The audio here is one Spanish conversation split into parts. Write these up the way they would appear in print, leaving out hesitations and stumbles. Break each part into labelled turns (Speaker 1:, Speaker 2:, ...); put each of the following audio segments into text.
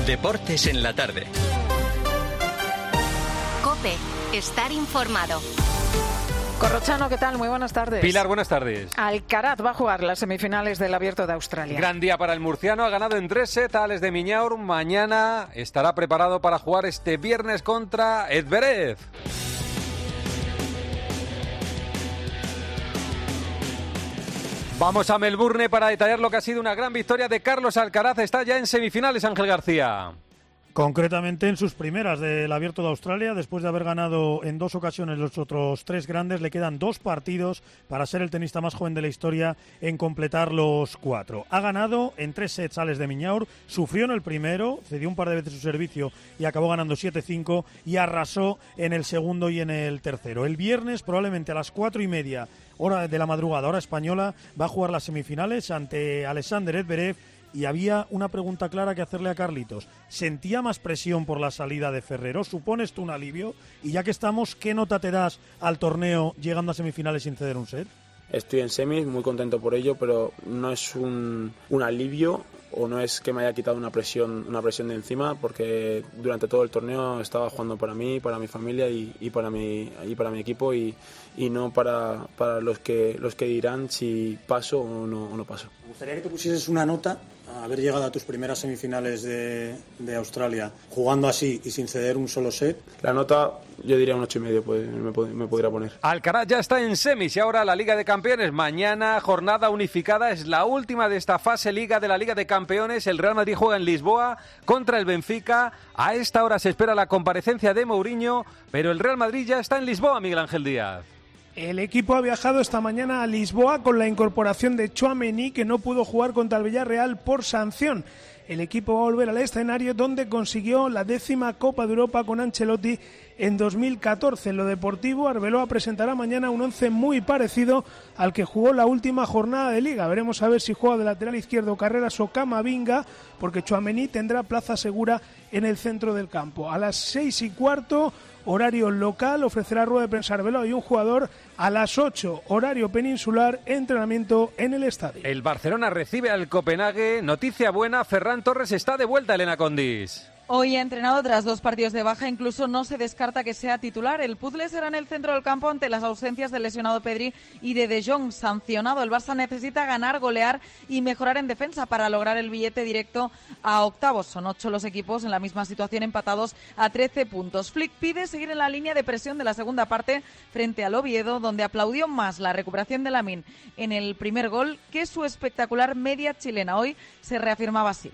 Speaker 1: Deportes en la tarde.
Speaker 2: COPE. Estar informado.
Speaker 3: Corrochano, ¿qué tal? Muy buenas tardes.
Speaker 4: Pilar, buenas tardes.
Speaker 3: Alcaraz va a jugar las semifinales del Abierto de Australia.
Speaker 4: Gran día para el murciano, ha ganado en 3 sets a Alex de Minaur. Mañana estará preparado para jugar este viernes contra Zverev. Vamos a Melbourne para detallar lo que ha sido una gran victoria de Carlos Alcaraz. Está ya en semifinales, Ángel García.
Speaker 5: Concretamente en sus primeras del Abierto de Australia, después de haber ganado en 2 ocasiones los otros 3 grandes, le quedan 2 partidos para ser el tenista más joven de la historia en completar los 4. Ha ganado en 3 sets Alex de Minaur, sufrió en el primero, cedió un par de veces su servicio y acabó ganando 7-5 y arrasó en el segundo y en el tercero. El viernes, probablemente a las 4:30 hora de la madrugada, hora española, va a jugar las semifinales ante Alexander Zverev. Y había una pregunta clara que hacerle a Carlitos. ¿Sentía más presión por la salida de Ferrero? ¿Supones tú un alivio? Y ya que estamos, ¿qué nota te das al torneo llegando a semifinales sin ceder un set?
Speaker 6: Estoy en semis, muy contento por ello, pero no es un alivio o no es que me haya quitado una presión de encima, porque durante todo el torneo estaba jugando para mí, para mi familia y para mi equipo y no para los que dirán si paso o no paso.
Speaker 7: Me gustaría que te pusieses una nota a haber llegado a tus primeras semifinales de Australia jugando así y sin ceder un solo set.
Speaker 6: La nota yo diría un 8,5, pues me podría poner.
Speaker 4: Alcaraz ya está en semis y ahora la Liga de Campeones. Mañana jornada unificada, es la última de esta fase Liga de la Liga de Campeones. El Real Madrid juega en Lisboa contra el Benfica. A esta hora se espera la comparecencia de Mourinho, pero el Real Madrid ya está en Lisboa, Miguel Ángel Díaz.
Speaker 8: El equipo ha viajado esta mañana a Lisboa con la incorporación de Tchouaméni, que no pudo jugar contra el Villarreal por sanción. El equipo va a volver al escenario donde consiguió la 10ª Copa de Europa con Ancelotti en 2014. En lo deportivo, Arbeloa presentará mañana un 11 muy parecido al que jugó la última jornada de Liga. Veremos a ver si juega de lateral izquierdo Carreras o Camavinga, porque Tchouaméni tendrá plaza segura en el centro del campo. A las 6:15, horario local, ofrecerá rueda de prensa Arbeloa y un jugador. A las 8, horario peninsular, entrenamiento en el estadio.
Speaker 4: El Barcelona recibe al Copenhague. Noticia buena, Ferran Torres está de vuelta, Elena Condis.
Speaker 9: Hoy ha entrenado tras 2 partidos de baja, incluso no se descarta que sea titular. El puzzle será en el centro del campo ante las ausencias del lesionado Pedri y de Jong, sancionado. El Barça necesita ganar, golear y mejorar en defensa para lograr el billete directo a octavos. Son 8 los equipos en la misma situación, empatados a 13 puntos. Flick pide seguir en la línea de presión de la segunda parte frente al Oviedo, donde aplaudió más la recuperación de Lamine en el primer gol que su espectacular media chilena. Hoy se reafirmaba así.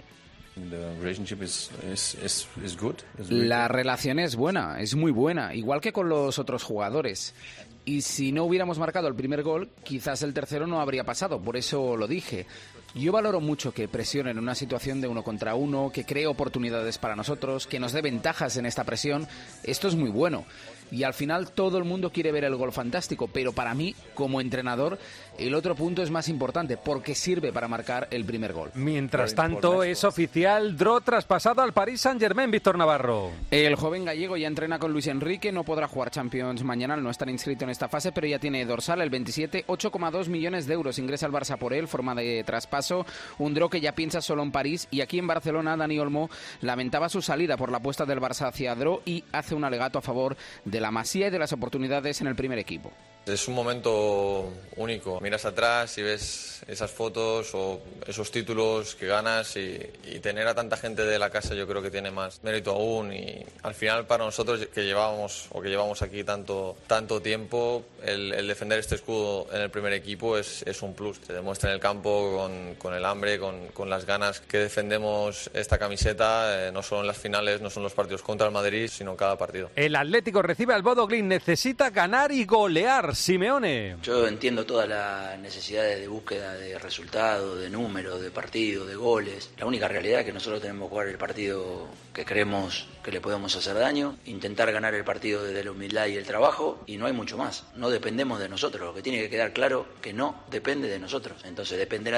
Speaker 10: La relación es buena, es muy buena, igual que con los otros jugadores. Y si no hubiéramos marcado el primer gol, quizás el tercero no habría pasado, por eso lo dije. Yo valoro mucho que presionen en una situación de 1 contra 1, que cree oportunidades para nosotros, que nos dé ventajas en esta presión. Esto es muy bueno. Y al final todo el mundo quiere ver el gol fantástico, pero para mí, como entrenador, el otro punto es más importante, porque sirve para marcar el primer gol.
Speaker 4: Mientras tanto, es oficial, Dro traspasado al Paris Saint-Germain, Víctor Navarro.
Speaker 10: El joven gallego ya entrena con Luis Enrique, no podrá jugar Champions mañana al no estar inscrito en esta fase, pero ya tiene dorsal el 27, 8,2 millones de euros. Ingresa al Barça por él, forma de traspaso, un Dro que ya piensa solo en París, y aquí en Barcelona Dani Olmo lamentaba su salida por la apuesta del Barça hacia Dro y hace un alegato a favor de la Masía y de las oportunidades en el primer equipo.
Speaker 11: Es un momento único. Miras atrás y ves esas fotos o esos títulos que ganas y tener a tanta gente de la casa yo creo que tiene más mérito aún, y al final para nosotros que llevamos aquí tanto tiempo, el defender este escudo en el primer equipo es un plus. Se demuestra en el campo con el hambre, con las ganas que defendemos esta camiseta, no solo en las finales, no son los partidos contra el Madrid, sino en cada partido.
Speaker 4: El Atlético recibe al Bodo Glimt, necesita ganar y golear. Simeone.
Speaker 12: Yo entiendo todas las necesidades de búsqueda de resultados, de números, de partidos, de goles. La única realidad es que nosotros tenemos que jugar el partido que creemos que le podemos hacer daño, intentar ganar el partido desde la humildad y el trabajo, y no hay mucho más. No dependemos de nosotros. Lo que tiene que quedar claro que no depende de nosotros. Entonces dependerá de nosotros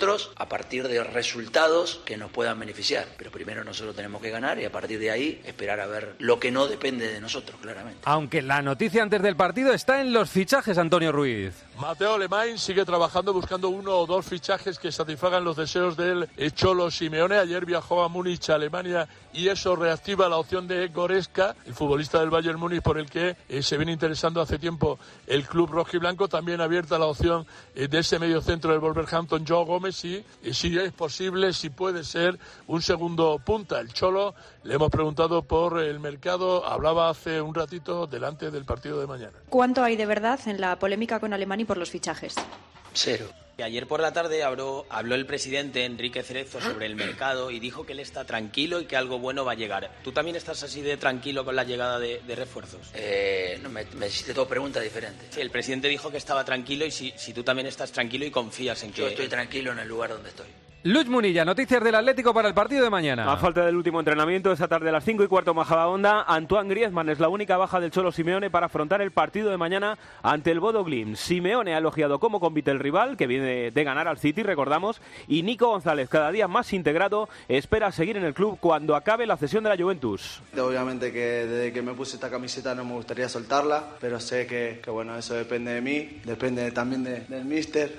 Speaker 12: nosotros a partir de resultados que nos puedan beneficiar. Pero primero nosotros tenemos que ganar y a partir de ahí esperar a ver lo que no depende de nosotros, claramente.
Speaker 4: Aunque la noticia antes del partido está en los fichajes, Antonio Ruiz.
Speaker 1: Matteo Alemany sigue trabajando buscando 1 o 2 fichajes que satisfagan los deseos del Cholo Simeone. Ayer viajó a Múnich, Alemania, y eso reactiva la opción de Goretzka, el futbolista del Bayern Múnich, por el que se viene interesando hace tiempo el club rojiblanco. También abierta la opción de ese mediocentro del Wolverhampton, Joao Gómez, y si es posible, si puede ser un segundo punta. El Cholo, le hemos preguntado por el mercado, hablaba hace un ratito delante del partido de mañana.
Speaker 13: ¿Cuánto hay de verdad en la polémica con Alemany por los fichajes?
Speaker 12: 0.
Speaker 14: Ayer por la tarde habló el presidente Enrique Cerezo sobre el mercado y dijo que él está tranquilo y que algo bueno va a llegar. ¿Tú también estás así de tranquilo con la llegada de refuerzos?
Speaker 12: No, me hiciste dos preguntas diferentes.
Speaker 14: Sí, el presidente dijo que estaba tranquilo y si tú también estás tranquilo y confías en que...
Speaker 12: Yo estoy tranquilo en el lugar donde estoy.
Speaker 4: Luis Munilla, noticias del Atlético para el partido de mañana.
Speaker 15: A falta del último entrenamiento, esta tarde a las 5:15 Majadahonda, Antoine Griezmann es la única baja del Cholo Simeone para afrontar el partido de mañana ante el Bodo Glimt. Simeone ha elogiado cómo compite el rival, que viene de ganar al City, recordamos, y Nico González, cada día más integrado, espera seguir en el club cuando acabe la cesión de la Juventus.
Speaker 16: Obviamente que desde que me puse esta camiseta no me gustaría soltarla, pero sé que bueno, eso depende de mí, depende también del míster.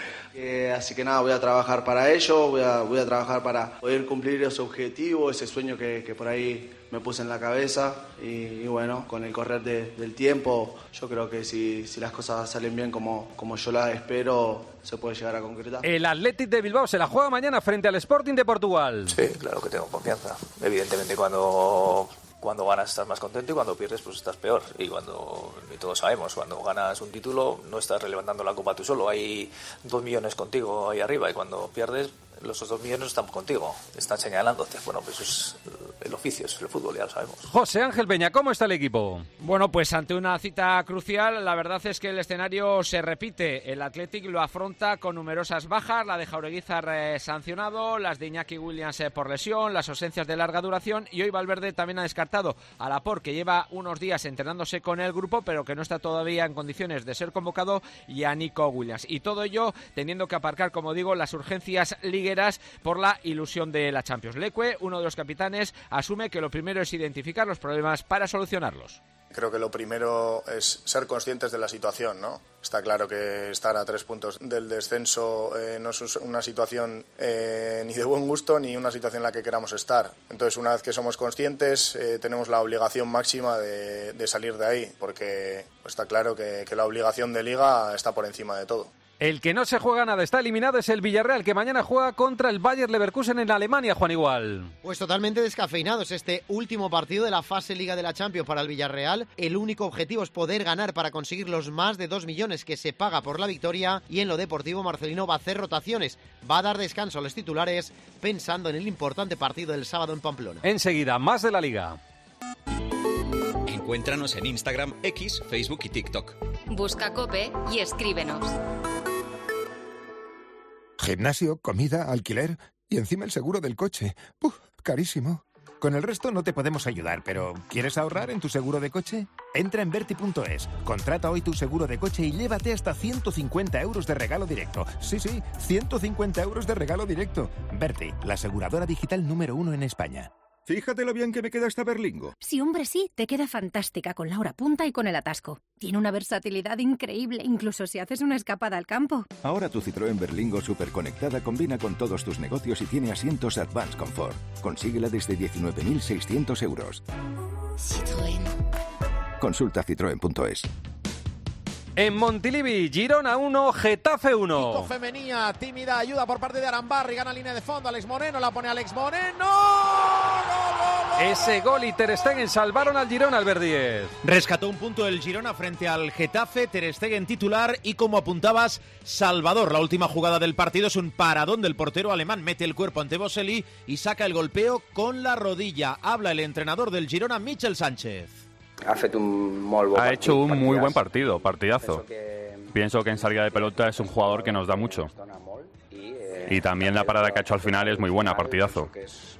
Speaker 16: Así que nada, voy a trabajar para ello, voy a trabajar para poder cumplir ese objetivo, ese sueño que por ahí me puse en la cabeza y bueno, con el correr del tiempo, yo creo que si las cosas salen bien como yo las espero, se puede llegar a concretar.
Speaker 4: El Athletic de Bilbao se la juega mañana frente al Sporting de Portugal.
Speaker 17: Sí, claro que tengo confianza. Evidentemente cuando ganas estás más contento y cuando pierdes pues estás peor. Y todos sabemos, cuando ganas un título no estás levantando la copa tú solo, hay 2 millones contigo ahí arriba y cuando pierdes los 2 millones están contigo, están señalándote. Bueno, pues eso es el oficio, es el fútbol, ya lo sabemos.
Speaker 4: José Ángel Peña, ¿cómo está el equipo?
Speaker 18: Bueno, pues ante una cita crucial, la verdad es que el escenario se repite. El Athletic lo afronta con numerosas bajas, la de Jaureguizar sancionado, las de Iñaki Williams por lesión, las ausencias de larga duración, y hoy Valverde también ha descartado a Laporte, que lleva unos días entrenándose con el grupo, pero que no está todavía en condiciones de ser convocado, y a Nico Williams. Y todo ello teniendo que aparcar, como digo, las urgencias ligueras por la ilusión de la Champions. Leque, uno de los capitanes, asume que lo primero es identificar los problemas para solucionarlos.
Speaker 19: Creo que lo primero es ser conscientes de la situación, ¿no? Está claro que estar a 3 puntos del descenso no es una situación ni de buen gusto ni una situación en la que queramos estar. Entonces, una vez que somos conscientes, tenemos la obligación máxima de salir de ahí, porque está claro que la obligación de Liga está por encima de todo.
Speaker 4: El que no se juega nada, está eliminado, es el Villarreal, que mañana juega contra el Bayer Leverkusen en Alemania, Juan Igual.
Speaker 20: Pues totalmente descafeinados este último partido de la fase Liga de la Champions para el Villarreal. El único objetivo es poder ganar para conseguir los más de 2 millones que se paga por la victoria, y en lo deportivo Marcelino va a hacer rotaciones, va a dar descanso a los titulares pensando en el importante partido del sábado en Pamplona.
Speaker 4: Enseguida, más de la Liga.
Speaker 21: Encuéntranos en Instagram, X, Facebook y TikTok.
Speaker 2: Busca COPE y escríbenos.
Speaker 22: Gimnasio, comida, alquiler y encima el seguro del coche. Carísimo. Con el resto no te podemos ayudar, pero ¿quieres ahorrar en tu seguro de coche? Entra en Verti.es, contrata hoy tu seguro de coche y llévate hasta 150 euros de regalo directo. Sí, 150 euros de regalo directo. Verti, la aseguradora digital número 1 en España.
Speaker 23: Fíjate lo bien que me queda esta berlingo.
Speaker 24: Sí, hombre, sí, te queda fantástica con la hora punta y con el atasco. Tiene una versatilidad increíble, incluso si haces una escapada al campo.
Speaker 23: Ahora tu Citroën Berlingo superconectada combina con todos tus negocios y tiene asientos Advanced Comfort. Consíguela desde 19.600 euros.
Speaker 2: Citroën.
Speaker 23: Consulta citroen.es.
Speaker 4: En Montilivi, Girona 1, Getafe 1.
Speaker 25: Pico femenina, tímida ayuda por parte de Arambarri, gana línea de fondo, Alex Moreno, la pone Alex Moreno. ¡Gol!
Speaker 4: Ese gol y Ter Stegen salvaron al Girona, Albert Díez.
Speaker 26: Rescató un punto el Girona frente al Getafe, Ter Stegen titular y, como apuntabas, Salvador. La última jugada del partido es un paradón del portero alemán, mete el cuerpo ante Boselli y saca el golpeo con la rodilla. Habla el entrenador del Girona, Michel Sánchez.
Speaker 27: Ha hecho un muy buen partido, partidazo. Pienso que en salida de pelota es un jugador que nos da mucho.
Speaker 3: Y también la parada que ha hecho al final es muy buena, partidazo.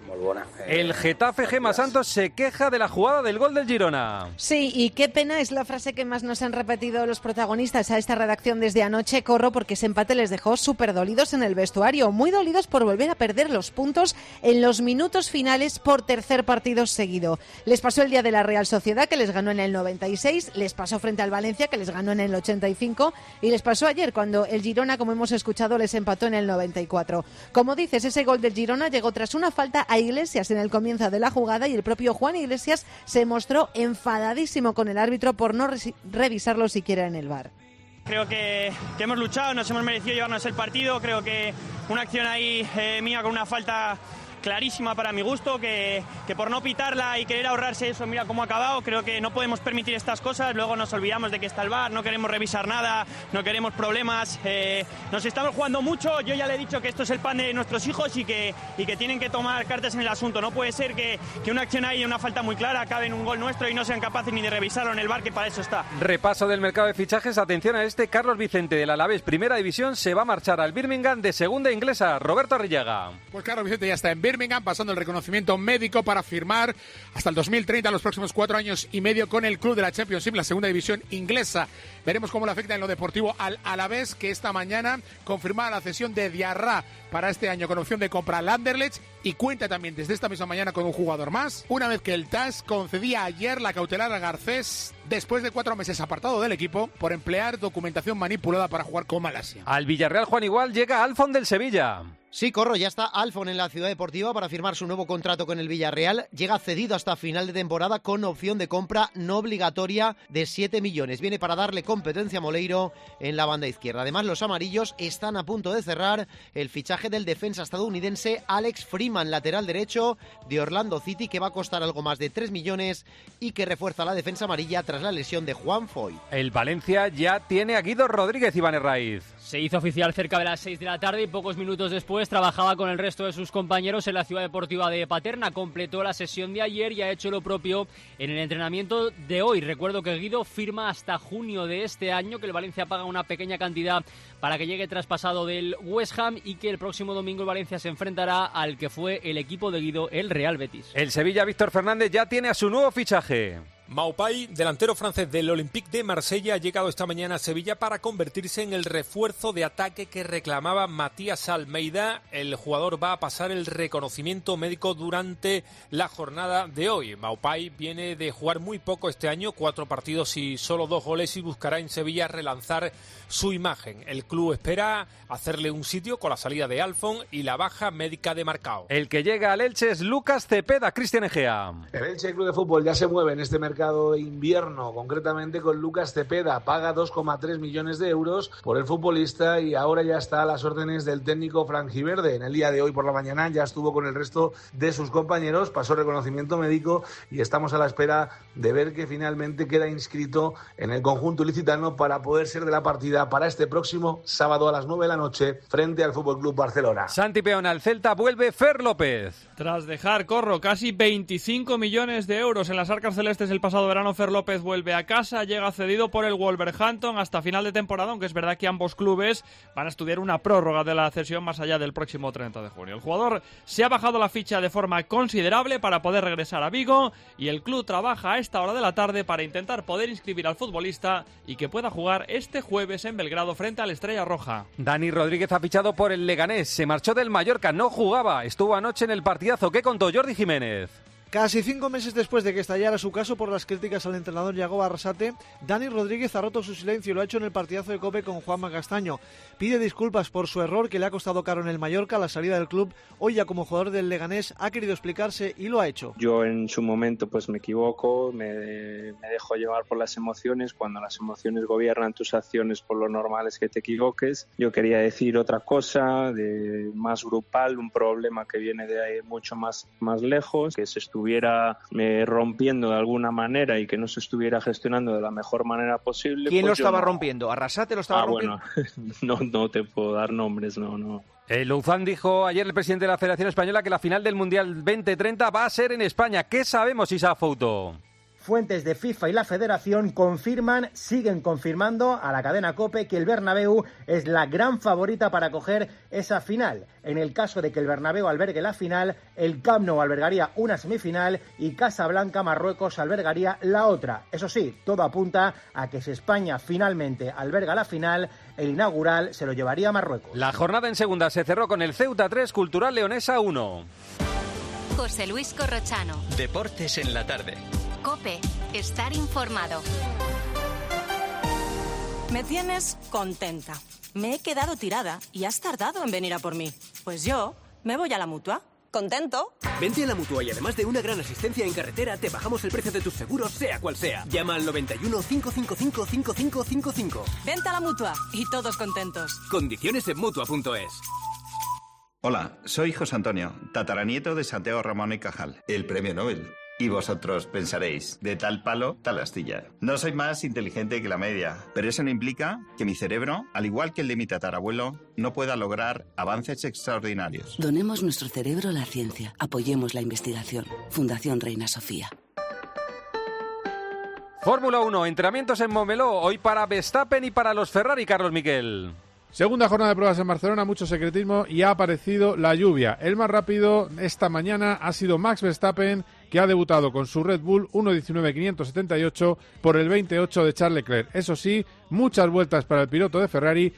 Speaker 4: El Getafe, Gemma Santos, se queja de la jugada del gol del Girona.
Speaker 5: Sí, y qué pena, es la frase que más nos han repetido los protagonistas a esta redacción desde anoche. Corro, porque ese empate les dejó súper dolidos en el vestuario, muy dolidos por volver a perder los puntos en los minutos finales por tercer partido seguido. Les pasó el día de la Real Sociedad, que les ganó en el 96, les pasó frente al Valencia, que les ganó en el 85, y les pasó ayer cuando el Girona, como hemos escuchado, les empató en el 94. Como dices, ese gol del Girona llegó tras una falta a Iglesias en el comienzo de la jugada, y el propio Juan Iglesias se mostró enfadadísimo con el árbitro por no revisarlo siquiera en el VAR.
Speaker 6: Creo que hemos luchado, nos hemos merecido llevarnos el partido. Creo que una acción ahí mía con una falta clarísima para mi gusto, que por no pitarla y querer ahorrarse eso, mira cómo ha acabado. Creo que no podemos permitir estas cosas, luego nos olvidamos de que está el VAR, no queremos revisar nada, no queremos problemas, nos estamos jugando mucho. Yo ya le he dicho que esto es el pan de nuestros hijos y que tienen que tomar cartas en el asunto. No puede ser que una acción ahí, una falta muy clara, acabe en un gol nuestro y no sean capaces ni de revisarlo en el VAR, que para eso está.
Speaker 4: Repaso del mercado de fichajes, atención a este: Carlos Vicente del Alavés, primera división, se va a marchar al Birmingham de segunda inglesa. Roberto Arrillaga.
Speaker 7: Pues Carlos Vicente ya está en Birmingham, pasando el reconocimiento médico para firmar hasta el 2030, los próximos 4 años y medio, con el club de la Championship, la segunda división inglesa. Veremos cómo le afecta en lo deportivo al Alavés, que esta mañana confirmaba la cesión de Diarra para este año con opción de compra al Anderlecht, y cuenta también desde esta misma mañana con un jugador más, una vez que el TAS concedía ayer la cautelar a Garcés después de 4 meses apartado del equipo por emplear documentación manipulada para jugar con Malasia.
Speaker 4: Al Villarreal, Juan Igual, llega Alfon del Sevilla.
Speaker 20: Sí, Corro, ya está Alfon en la Ciudad Deportiva para firmar su nuevo contrato con el Villarreal. Llega cedido hasta final de temporada con opción de compra no obligatoria de 7 millones. Viene para darle competencia a Moleiro en la banda izquierda. Además, los amarillos están a punto de cerrar el fichaje del defensa estadounidense Alex Freeman, lateral derecho de Orlando City, que va a costar algo más de 3 millones y que refuerza la defensa amarilla tras la lesión de Juan Foy.
Speaker 4: El Valencia ya tiene a Guido Rodríguez, Iván Herraiz.
Speaker 8: Se hizo oficial cerca de las 6 de la tarde y pocos minutos después trabajaba con el resto de sus compañeros en la Ciudad Deportiva de Paterna. Completó la sesión de ayer y ha hecho lo propio en el entrenamiento de hoy. Recuerdo que Guido firma hasta junio de este año, que el Valencia paga una pequeña cantidad para que llegue traspasado del West Ham y que el próximo domingo el Valencia se enfrentará al que fue el equipo de Guido, el Real Betis.
Speaker 4: El Sevilla, Víctor Fernández, ya tiene a su nuevo fichaje.
Speaker 9: Maupay, delantero francés del Olympique de Marsella, ha llegado esta mañana a Sevilla para convertirse en el refuerzo de ataque que reclamaba Matías Almeida. El jugador va a pasar el reconocimiento médico durante la jornada de hoy. Maupay viene de jugar muy poco este año, 4 partidos y solo 2 goles, y buscará en Sevilla relanzar su imagen. El club espera hacerle un sitio con la salida de Alfon y la baja médica de Marcao.
Speaker 4: El que llega al Elche es Lucas Cepeda. Cristian Egea.
Speaker 10: El Elche Club de Fútbol ya se mueve en este mercado de invierno, concretamente con Lucas Cepeda. Paga 2,3 millones de euros por el futbolista y ahora ya está a las órdenes del técnico franjiverde. En el día de hoy por la mañana ya estuvo con el resto de sus compañeros, pasó reconocimiento médico y estamos a la espera de ver que finalmente queda inscrito en el conjunto ilicitano para poder ser de la partida para este próximo sábado a las 9 de la noche frente al FC Barcelona.
Speaker 4: Santi Peón, al Celta vuelve Fer López.
Speaker 28: Tras dejar, Corro, casi 25 millones de euros en las arcas celestes el pasado verano, Fer López vuelve a casa, llega cedido por el Wolverhampton hasta final de temporada, aunque es verdad que ambos clubes van a estudiar una prórroga de la cesión más allá del próximo 30 de junio. El jugador se ha bajado la ficha de forma considerable para poder regresar a Vigo y el club trabaja a esta hora de la tarde para intentar poder inscribir al futbolista y que pueda jugar este jueves en Belgrado frente al Estrella Roja.
Speaker 4: Dani Rodríguez ha fichado por el Leganés, se marchó del Mallorca, no jugaba, estuvo anoche en el partidazo. ¿Qué contó Jordi Jiménez?
Speaker 29: Casi 5 meses después de que estallara su caso por las críticas al entrenador Yagoba Arrasate, Dani Rodríguez ha roto su silencio y lo ha hecho en el partidazo de COPE con Juanma Castaño. Pide disculpas por su error que le ha costado caro en el Mallorca a la salida del club. Hoy ya como jugador del Leganés ha querido explicarse y lo ha hecho.
Speaker 30: Yo en su momento pues me equivoco, me dejo llevar por las emociones. Cuando las emociones gobiernan tus acciones, por lo normal es que te equivoques. Yo quería decir otra cosa, de más grupal, un problema que viene de ahí mucho más lejos, que se estuviera rompiendo de alguna manera y que no se estuviera gestionando de la mejor manera posible.
Speaker 29: ¿Quién pues lo estaba rompiendo? ¿Arrasate lo estaba rompiendo?
Speaker 30: Bueno, no te puedo dar nombres, no.
Speaker 4: Louzán dijo ayer, el presidente de la Federación Española, que la final del Mundial 2030 va a ser en España. ¿Qué sabemos, Isa Fouto?
Speaker 1: Fuentes de FIFA y la Federación siguen confirmando a la cadena COPE que el Bernabéu es la gran favorita para acoger esa final. En el caso de que el Bernabéu albergue la final, el Camp Nou albergaría una semifinal y Casablanca, Marruecos, albergaría la otra. Eso sí, todo apunta a que si España finalmente alberga la final, el inaugural se lo llevaría a Marruecos.
Speaker 4: La jornada en segunda se cerró con el Ceuta 3, Cultural Leonesa 1.
Speaker 2: José Luis Corrochano.
Speaker 21: Deportes en la tarde.
Speaker 2: COPE. Estar informado.
Speaker 11: Me tienes contenta. Me he quedado tirada y has tardado en venir a por mí. Pues yo me voy a la Mutua. ¿Contento?
Speaker 12: Vente a la Mutua y además de una gran asistencia en carretera, te bajamos el precio de tus seguros, sea cual sea. Llama al 91 555 5555.
Speaker 11: Vente a la Mutua y todos contentos.
Speaker 12: Condiciones en Mutua.es.
Speaker 13: Hola, soy José Antonio, tataranieto de Santiago Ramón y Cajal, el premio Nobel. Y vosotros pensaréis, de tal palo, tal astilla. No soy más inteligente que la media, pero eso no implica que mi cerebro, al igual que el de mi tatarabuelo, no pueda lograr avances extraordinarios.
Speaker 14: Donemos nuestro cerebro a la ciencia. Apoyemos la investigación. Fundación Reina Sofía.
Speaker 4: Fórmula 1, entrenamientos en Montmeló, hoy para Verstappen y para los Ferrari, Carlos Miquel.
Speaker 15: Segunda jornada de pruebas en Barcelona, mucho secretismo y ha aparecido la lluvia. El más rápido esta mañana ha sido Max Verstappen, que ha debutado con su Red Bull 1.19.578 por el 28 de Charles Leclerc. Eso sí, muchas vueltas para el piloto de Ferrari,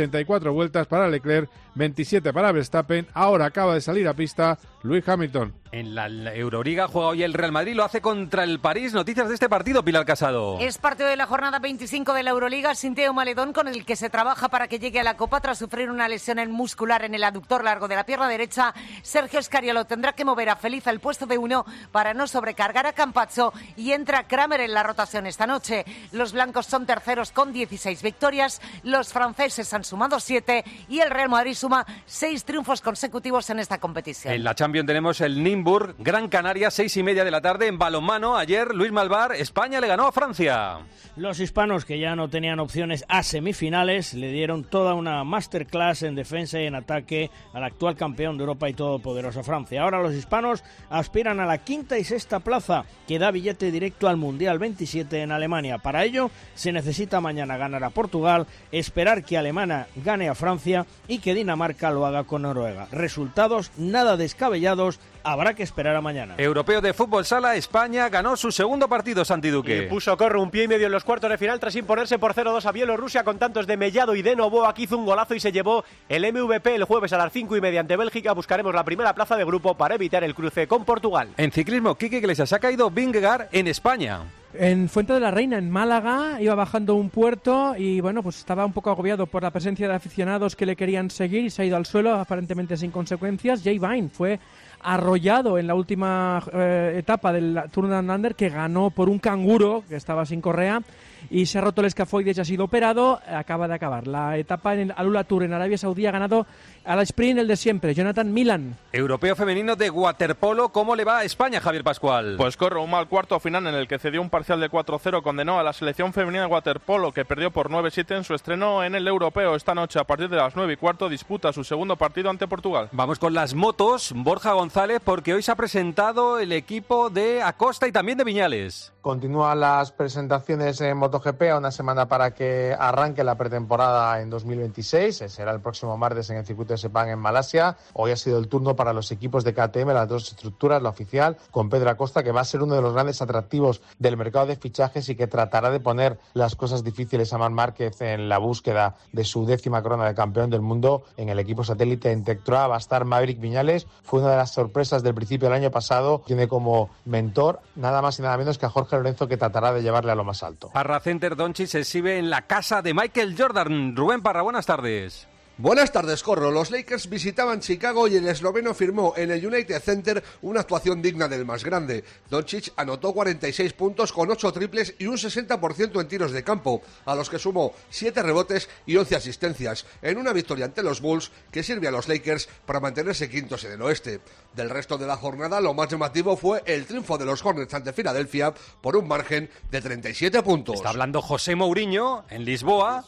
Speaker 15: 64 vueltas para Leclerc, 27 para Verstappen. Ahora acaba de salir a pista Lewis Hamilton.
Speaker 4: En la Euroliga juega hoy el Real Madrid, lo hace contra el París. Noticias de este partido, Pilar Casado.
Speaker 16: Es partido de la jornada 25 de la Euroliga sin Teo Maledón, con el que se trabaja para que llegue a la Copa tras sufrir una lesión muscular en el aductor largo de la pierna derecha. Sergio Scariolo tendrá que mover a Feliz al puesto de 1 para no sobrecargar a Campazzo, y entra Kramer en la rotación esta noche. Los blancos son terceros con 16 victorias, los franceses han sumado 7 y el Real Madrid suma 6 triunfos consecutivos en esta competición.
Speaker 4: En la Champions tenemos el Nymburk, Gran Canaria, 6:30 de la tarde. En balonmano, ayer Luis Malvar, España le ganó a Francia.
Speaker 17: Los hispanos, que ya no tenían opciones a semifinales, le dieron toda una masterclass en defensa y en ataque al actual campeón de Europa y todopoderosa Francia. Ahora los hispanos aspiran a la quinta y sexta plaza, que da billete directo al Mundial 27 en Alemania. Para ello se necesita mañana ganar a Portugal, esperar que Alemania gane a Francia y que Dinamarca lo haga con Noruega. Resultados nada descabellados, habrá que esperar a mañana.
Speaker 4: Europeo de fútbol sala, España ganó su segundo partido, Santi Duque.
Speaker 25: Y puso corro un pie y medio en los cuartos de final tras imponerse por 0-2 a Bielorrusia con tantos de Mellado y de Novoa, que hizo un golazo y se llevó el MVP el jueves a las 5:30 ante Bélgica. Buscaremos la primera plaza de grupo para evitar el cruce con Portugal.
Speaker 4: En ciclismo, Quique Iglesias, ha caído Vingegaard en España.
Speaker 18: En Fuente de la Reina, en Málaga, iba bajando un puerto y bueno, pues estaba un poco agobiado por la presencia de aficionados que le querían seguir y se ha ido al suelo, aparentemente sin consecuencias. Jay Vine fue arrollado en la última etapa del Tour Down Under, que ganó por un canguro que estaba sin correa y se ha roto el escafoides y ha sido operado. Acaba de acabar la etapa en el Alula Tour en Arabia Saudí, ha ganado al sprint el de siempre, Jonathan Milan.
Speaker 4: Europeo femenino de waterpolo, ¿cómo le va a España, Javier Pascual?
Speaker 19: Pues corre un mal cuarto final en el que cedió un parcial de 4-0, condenó a la selección femenina de waterpolo, que perdió por 9-7 en su estreno en el Europeo. Esta noche, a partir de las 9:15, disputa su segundo partido ante Portugal.
Speaker 4: Vamos con las motos, Borja González, porque hoy se ha presentado el equipo de Acosta y también de Viñales.
Speaker 10: Continúan las presentaciones en MotoGP, a una semana para que arranque la pretemporada en 2026. Será el próximo martes en el circuito de Sepang en Malasia. Hoy ha sido el turno para los equipos de KTM, las dos estructuras, la oficial, con Pedro Acosta, que va a ser uno de los grandes atractivos del mercado de fichajes y que tratará de poner las cosas difíciles a Marc Márquez en la búsqueda de su 10ª corona de campeón del mundo. En el equipo satélite en Tectroa va a estar Maverick Viñales. Fue una de las sorpresas del principio del año pasado. Tiene como mentor nada más y nada menos que a Jorge Lorenzo, que tratará de llevarle a lo más alto.
Speaker 4: Parra Center, Doncic se exhibe en la casa de Michael Jordan. Rubén Parra, buenas tardes.
Speaker 31: Buenas tardes, Corro. Los Lakers visitaban Chicago y el esloveno firmó en el United Center una actuación digna del más grande. Doncic anotó 46 puntos con 8 triples y un 60% en tiros de campo, a los que sumó 7 rebotes y 11 asistencias, en una victoria ante los Bulls que sirve a los Lakers para mantenerse quintos en el oeste. Del resto de la jornada, lo más llamativo fue el triunfo de los Hornets ante Filadelfia por un margen de 37 puntos.
Speaker 4: Está hablando José Mourinho en Lisboa.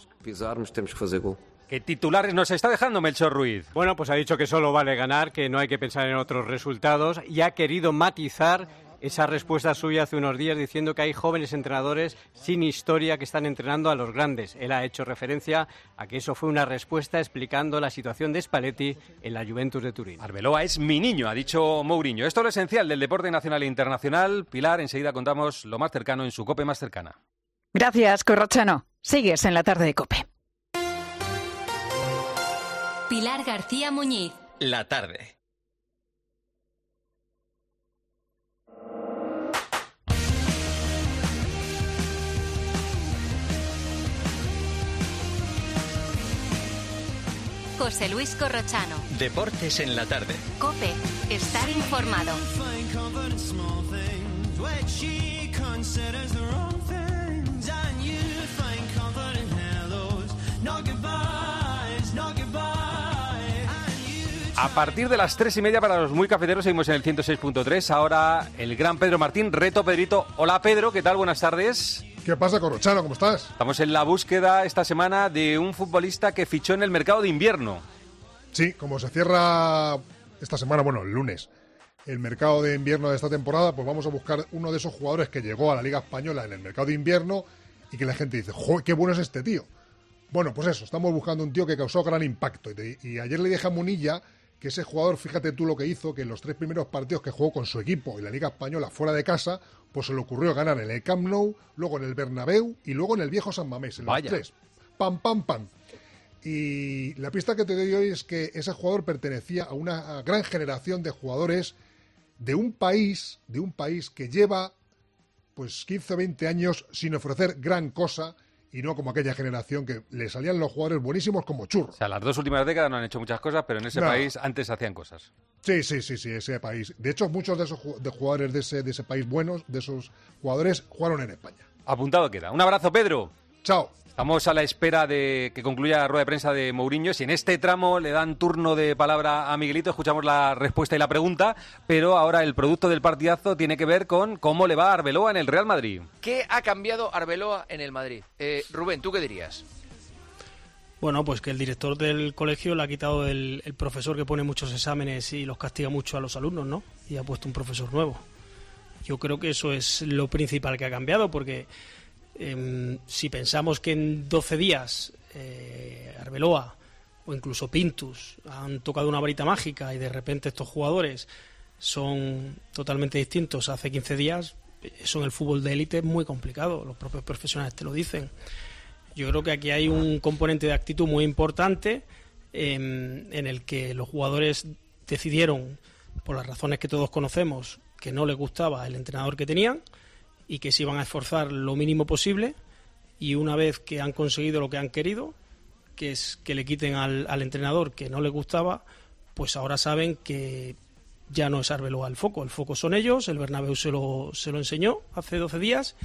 Speaker 4: ¿Qué titulares nos está dejando Melchor Ruiz?
Speaker 32: Bueno, pues ha dicho que solo vale ganar, que no hay que pensar en otros resultados y ha querido matizar
Speaker 25: esa respuesta suya hace unos días diciendo que hay jóvenes entrenadores sin historia que están entrenando a los grandes. Él ha hecho referencia a que eso fue una respuesta explicando la situación de Spalletti en la Juventus de Turín.
Speaker 4: Arbeloa es mi niño, ha dicho Mourinho. Esto es lo esencial del deporte nacional e internacional. Pilar, enseguida contamos lo más cercano en su COPE más cercana.
Speaker 3: Gracias, Corrochano. Sigues en la tarde de COPE.
Speaker 2: Pilar García Muñiz.
Speaker 21: La tarde.
Speaker 2: José Luis Corrochano.
Speaker 21: Deportes en la tarde.
Speaker 2: COPE. Estar informado.
Speaker 4: A partir de las 3:30 para los muy cafeteros seguimos en el 106.3. Ahora el gran Pedro Martín, reto Pedrito. Hola Pedro, ¿qué tal? Buenas tardes.
Speaker 5: ¿Qué pasa, Corrochano? ¿Cómo estás?
Speaker 4: Estamos en la búsqueda esta semana de un futbolista que fichó en el mercado de invierno.
Speaker 5: Sí, como se cierra esta semana, bueno, el lunes, el mercado de invierno de esta temporada, pues vamos a buscar uno de esos jugadores que llegó a la Liga Española en el mercado de invierno y que la gente dice, ¡joder, qué bueno es este tío! Bueno, pues eso, estamos buscando un tío que causó gran impacto. Y ayer le dije a Munilla que ese jugador, fíjate tú lo que hizo, que en los 3 primeros partidos que jugó con su equipo en la Liga Española fuera de casa, pues se le ocurrió ganar en el Camp Nou, luego en el Bernabéu y luego en el viejo San Mamés, en los 3. Pam, pam, pam. Y la pista que te doy hoy es que ese jugador pertenecía a una gran generación de jugadores de un país que lleva pues 15 o 20 años sin ofrecer gran cosa, y no como aquella generación que le salían los jugadores buenísimos como churros.
Speaker 4: O sea, las 2 últimas décadas no han hecho muchas cosas, pero en ese país antes hacían cosas.
Speaker 5: Sí, ese país. De hecho, muchos de esos jugadores de ese país buenos, de esos jugadores, jugaron en España.
Speaker 4: Apuntado queda. Un abrazo, Pedro.
Speaker 5: Chao.
Speaker 4: Estamos a la espera de que concluya la rueda de prensa de Mourinho. Si en este tramo le dan turno de palabra a Miguelito, escuchamos la respuesta y la pregunta, pero ahora el producto del partidazo tiene que ver con cómo le va a Arbeloa en el Real Madrid.
Speaker 6: ¿Qué ha cambiado Arbeloa en el Madrid? Rubén, ¿tú qué dirías?
Speaker 7: Bueno, pues que el director del colegio le ha quitado el profesor que pone muchos exámenes y los castiga mucho a los alumnos, ¿no? Y ha puesto un profesor nuevo. Yo creo que eso es lo principal que ha cambiado, porque si pensamos que en 12 días Arbeloa o incluso Pintus han tocado una varita mágica y de repente estos jugadores son totalmente distintos hace 15 días, eso en el fútbol de élite es muy complicado, los propios profesionales te lo dicen. Yo creo que aquí hay un componente de actitud muy importante en el que los jugadores decidieron, por las razones que todos conocemos, que no les gustaba el entrenador que tenían y que se iban a esforzar lo mínimo posible, y una vez que han conseguido lo que han querido, que es que le quiten al entrenador que no les gustaba, pues ahora saben que ya no es Arbeloa el foco son ellos. El Bernabéu se lo enseñó hace 12 días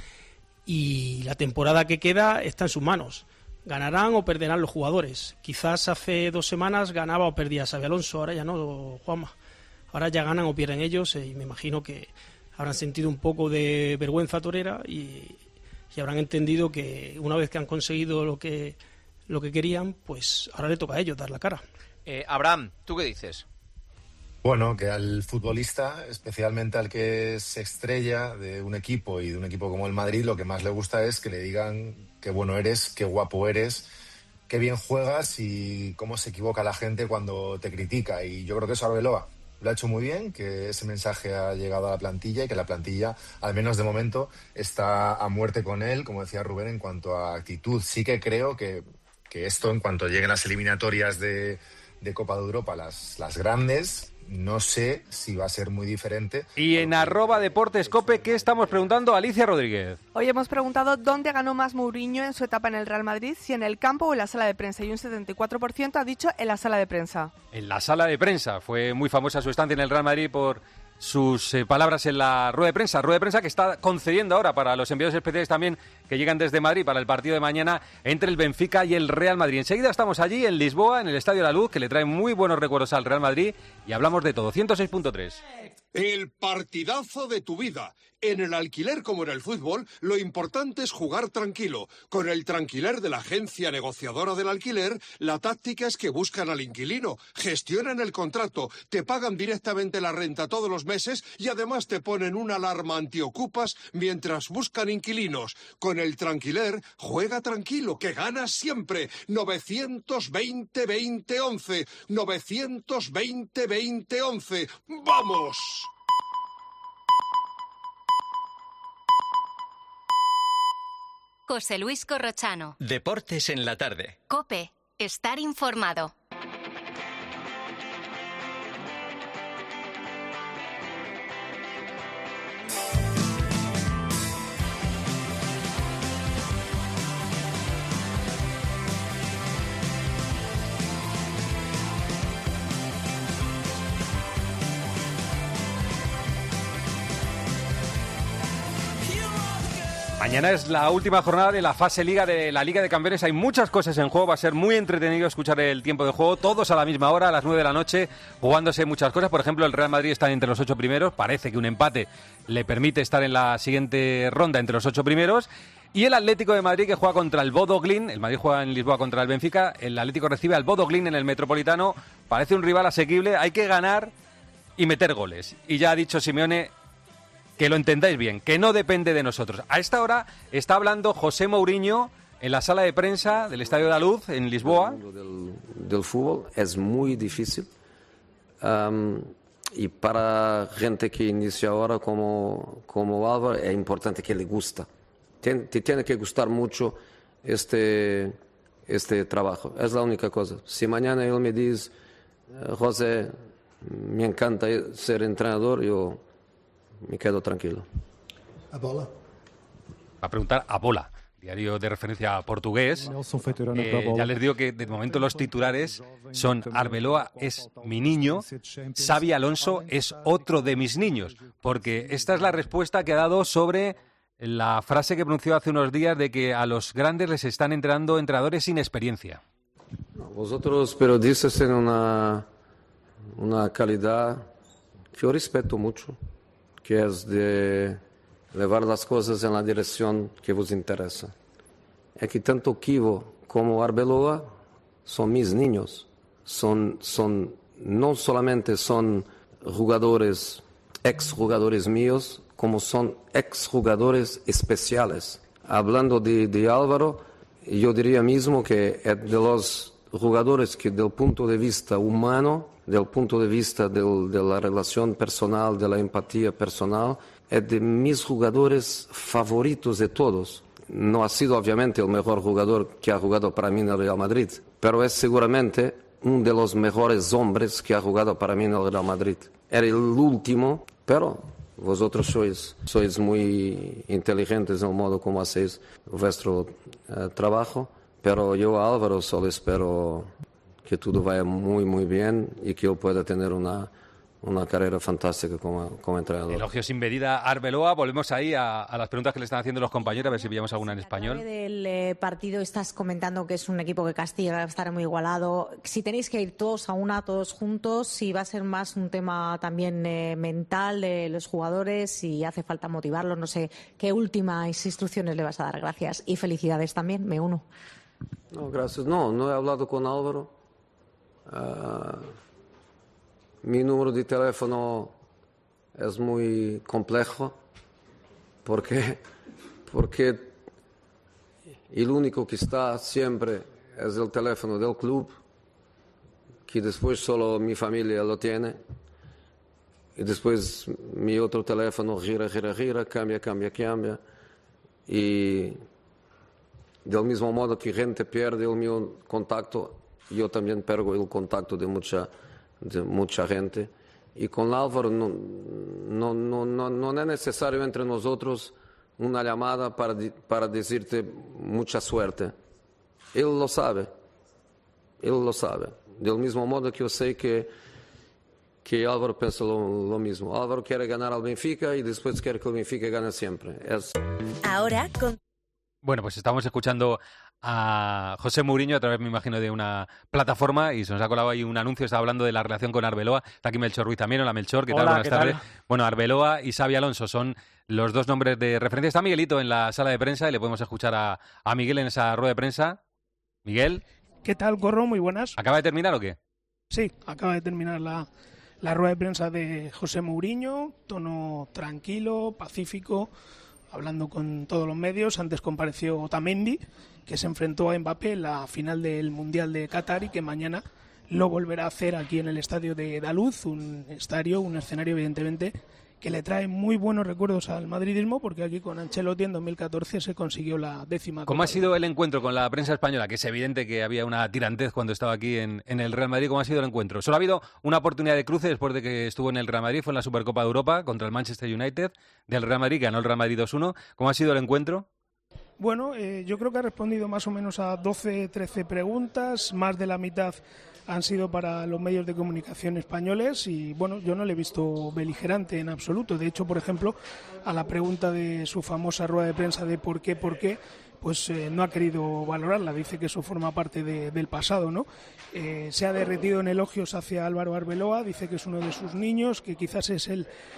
Speaker 7: y la temporada que queda está en sus manos. Ganarán o perderán los jugadores. Quizás hace 2 semanas ganaba o perdía Xabi Alonso, ahora ya no, Juanma. Ahora ya ganan o pierden ellos, y me imagino que habrán sentido un poco de vergüenza torera y habrán entendido que una vez que han conseguido lo que querían, pues ahora le toca a ellos dar la cara.
Speaker 6: Abraham, ¿tú qué dices?
Speaker 8: Bueno, que al futbolista, especialmente al que se estrella de un equipo y de un equipo como el Madrid, lo que más le gusta es que le digan qué bueno eres, qué guapo eres, qué bien juegas y cómo se equivoca la gente cuando te critica. Y yo creo que eso Arbeloa lo ha hecho muy bien, que ese mensaje ha llegado a la plantilla y que la plantilla, al menos de momento, está a muerte con él, como decía Rubén, en cuanto a actitud. Sí que creo que esto, en cuanto lleguen las eliminatorias de Copa de Europa, las grandes, no sé si va a ser muy diferente.
Speaker 4: Y en @deportescope, ¿qué estamos preguntando? Alicia Rodríguez.
Speaker 20: Hoy hemos preguntado dónde ganó más Mourinho en su etapa en el Real Madrid, si en el campo o en la sala de prensa, y un 74% ha dicho en la sala de prensa.
Speaker 4: En la sala de prensa. Fue muy famosa su estancia en el Real Madrid por sus palabras en la rueda de prensa que está concediendo ahora para los enviados especiales también que llegan desde Madrid para el partido de mañana entre el Benfica y el Real Madrid. Enseguida estamos allí en Lisboa, en el Estadio La Luz, que le trae muy buenos recuerdos al Real Madrid, y hablamos de todo. 106.3.
Speaker 22: El partidazo de tu vida. En el alquiler como en el fútbol, lo importante es jugar tranquilo. Con el Tranquiler de la agencia negociadora del alquiler, la táctica es que buscan al inquilino, gestionan el contrato, te pagan directamente la renta todos los meses meses y además te ponen una alarma antiocupas mientras buscan inquilinos. Con el Tranquiler, juega tranquilo, que ganas siempre. 920-2011. 920-2011. ¡Vamos!
Speaker 2: José Luis Corrochano.
Speaker 21: Deportes en la tarde.
Speaker 2: COPE. Estar informado.
Speaker 4: Mañana es la última jornada de la fase Liga de la Liga de Campeones. Hay muchas cosas en juego. Va a ser muy entretenido escuchar el tiempo de juego. Todos a la misma hora, a las 9 de la noche, jugándose muchas cosas. Por ejemplo, el Real Madrid está entre los 8 primeros. Parece que un empate le permite estar en la siguiente ronda entre los 8 primeros. Y el Atlético de Madrid, que juega contra el Bodo Glimt. El Madrid juega en Lisboa contra el Benfica. El Atlético recibe al Bodo Glimt en el Metropolitano. Parece un rival asequible. Hay que ganar y meter goles. Y ya ha dicho Simeone que lo entendáis bien, que no depende de nosotros. A esta hora está hablando José Mourinho en la sala de prensa del Estadio da Luz, en Lisboa.
Speaker 1: Del fútbol es muy difícil. Y para gente que inicia ahora como Álvaro, es importante que le gusta. Te tiene que gustar mucho este trabajo. Es la única cosa. Si mañana él me dice, José, me encanta ser entrenador, yo me quedo tranquilo.
Speaker 4: A bola. Va a preguntar a Bola, diario de referencia portugués. Ya les digo que de momento los titulares son: Arbeloa es mi niño, Xabi Alonso es otro de mis niños. Porque esta es la respuesta que ha dado sobre la frase que pronunció hace unos días de que a los grandes les están entrenando entrenadores sin experiencia.
Speaker 1: Vosotros periodistas tienen una calidad que yo respeto mucho, que es de llevar las cosas en la dirección que vos interesa. Es que tanto Kivo como Arbeloa son mis niños. No solamente son jugadores, exjugadores míos, como son exjugadores especiales. Hablando de Álvaro, yo diría mismo que es de los jugadores que del punto de vista humano, del punto de vista de la relación personal, de la empatía personal, es de mis jugadores favoritos de todos. No ha sido obviamente el mejor jugador que ha jugado para mí en el Real Madrid, pero es seguramente uno de los mejores hombres que ha jugado para mí en el Real Madrid. Era el último, pero vosotros sois muy inteligentes en el modo como hacéis vuestro trabajo, pero yo a Álvaro solo espero que todo vaya muy, muy bien y que él pueda tener una carrera fantástica como entrenador.
Speaker 4: Elogio sin medida a Arbeloa. Volvemos ahí a las preguntas que le están haciendo los compañeros, a ver si pillamos alguna en español.
Speaker 9: Del partido estás comentando que es un equipo que castiga, va a estar muy igualado. Si tenéis que ir todos a una, todos juntos, si va a ser más un tema también mental de los jugadores, si hace falta motivarlos, no sé, ¿qué últimas instrucciones le vas a dar? Gracias y felicidades también, me uno.
Speaker 1: No, gracias. No he hablado con Álvaro. Mi número de teléfono es muy complejo porque el único que está siempre es el teléfono del club, que después solo mi familia lo tiene, y después mi otro teléfono gira, cambia, y del mismo modo que gente pierde el mío contacto, yo también pierdo el contacto de mucha gente. Y con Álvaro no es necesario entre nosotros una llamada para decirte mucha suerte. Él lo sabe. Del mismo modo que yo sé que Álvaro piensa lo mismo. Álvaro quiere ganar al Benfica y después quiere que el Benfica gane siempre.
Speaker 2: Ahora con...
Speaker 4: Bueno, pues estamos escuchando a José Mourinho a través, me imagino, de una plataforma, y se nos ha colado ahí un anuncio. Estaba hablando de la relación con Arbeloa. Está aquí Melchor Ruiz también. Hola, Melchor, ¿qué tal?
Speaker 11: Hola,
Speaker 4: Buenas tardes.
Speaker 11: tal?
Speaker 4: Bueno, Arbeloa y Xabi Alonso son los dos nombres de referencia. Está Miguelito en la sala de prensa y le podemos escuchar a Miguel en esa rueda de prensa. Miguel.
Speaker 12: ¿Qué tal, Corro? Muy buenas.
Speaker 4: ¿Acaba de terminar o qué?
Speaker 12: Sí, acaba de terminar
Speaker 11: la rueda de prensa de José Mourinho, tono tranquilo, pacífico, hablando con todos los medios. Antes compareció Otamendi, que se enfrentó a Mbappé en la final del Mundial de Qatar y que mañana lo volverá a hacer aquí en el estadio de Daluz, un escenario evidentemente que le trae muy buenos recuerdos al madridismo, porque aquí con Ancelotti en 2014 se consiguió la 10ª.
Speaker 4: ¿Cómo ha sido el encuentro con la prensa española? Que es evidente que había una tirantez cuando estaba aquí en el Real Madrid. ¿Cómo ha sido el encuentro? Solo ha habido una oportunidad de cruce después de que estuvo en el Real Madrid, fue en la Supercopa de Europa contra el Manchester United del Real Madrid, que ganó el Real Madrid 2-1. ¿Cómo ha sido el encuentro?
Speaker 11: Bueno, yo creo que ha respondido más o menos a 12-13 preguntas, más de la mitad han sido para los medios de comunicación españoles y bueno, yo no le he visto beligerante en absoluto. De hecho, por ejemplo, a la pregunta de su famosa rueda de prensa de por qué, pues no ha querido valorarla, dice que eso forma parte del pasado, ¿no? Se ha derretido en elogios hacia Álvaro Arbeloa, dice que es uno de sus niños, que quizás es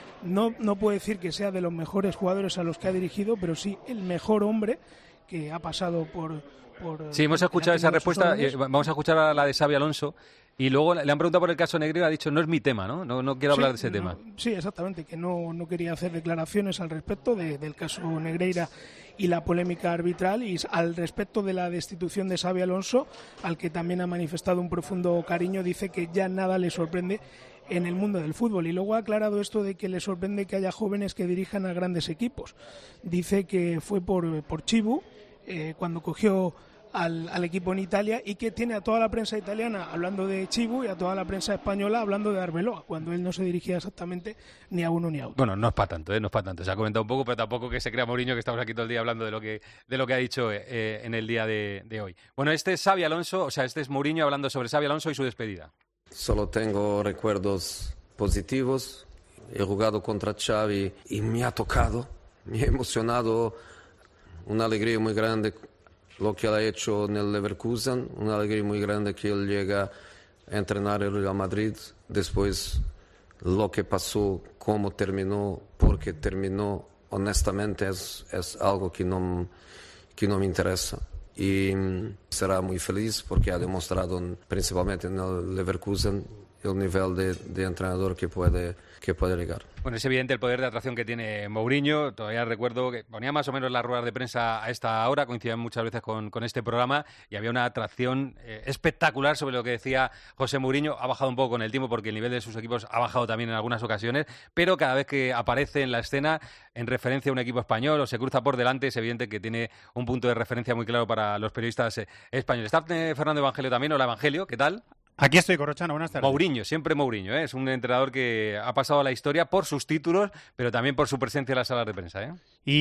Speaker 11: no puede decir que sea de los mejores jugadores a los que ha dirigido, pero sí el mejor hombre que ha pasado por
Speaker 4: sí, hemos escuchado esa respuesta. Vamos a escuchar a la de Xabi Alonso. Y luego le han preguntado por el caso Negreira y ha dicho, no es mi tema, ¿no? No quiero hablar de ese tema.
Speaker 11: Sí, exactamente, que no quería hacer declaraciones al respecto del caso Negreira y la polémica arbitral, y al respecto de la destitución de Xabi Alonso, al que también ha manifestado un profundo cariño, dice que ya nada le sorprende en el mundo del fútbol. Y luego ha aclarado esto de que le sorprende que haya jóvenes que dirijan a grandes equipos. Dice que fue por Chivu, cuando cogió al equipo en Italia, y que tiene a toda la prensa italiana hablando de Chivu y a toda la prensa española hablando de Arbeloa, cuando él no se dirigía exactamente ni a uno ni a otro.
Speaker 4: Bueno, no es para tanto, no es para tanto. Se ha comentado un poco, pero tampoco que se crea Mourinho, que estamos aquí todo el día hablando de lo que ha dicho en el día de hoy. Bueno, este es Xabi Alonso, este es Mourinho hablando sobre Xabi Alonso y su despedida.
Speaker 1: Solo tengo recuerdos positivos. He jugado contra Xavi y me ha tocado, me ha emocionado, una alegría muy grande lo que él ha hecho en el Leverkusen, una alegría muy grande que él llega a entrenar el Real Madrid, después lo que pasó, cómo terminó, por qué terminó, honestamente es algo que no me interesa. Y será muy feliz porque ha demostrado principalmente en el Leverkusen el nivel de entrenador que puede llegar.
Speaker 4: Bueno, es evidente el poder de atracción que tiene Mourinho. Todavía recuerdo que ponía más o menos las ruedas de prensa a esta hora, coincidían muchas veces con este programa, y había una atracción espectacular sobre lo que decía José Mourinho. Ha bajado un poco con el tiempo porque el nivel de sus equipos ha bajado también en algunas ocasiones, pero cada vez que aparece en la escena en referencia a un equipo español o se cruza por delante, es evidente que tiene un punto de referencia muy claro para los periodistas españoles. Está Fernando Evangelio también. Hola, Evangelio, ¿qué tal?
Speaker 12: Aquí estoy, Corrochano, buenas tardes.
Speaker 4: Mourinho, siempre Mourinho, es un entrenador que ha pasado a la historia por sus títulos, pero también por su presencia en las salas de prensa.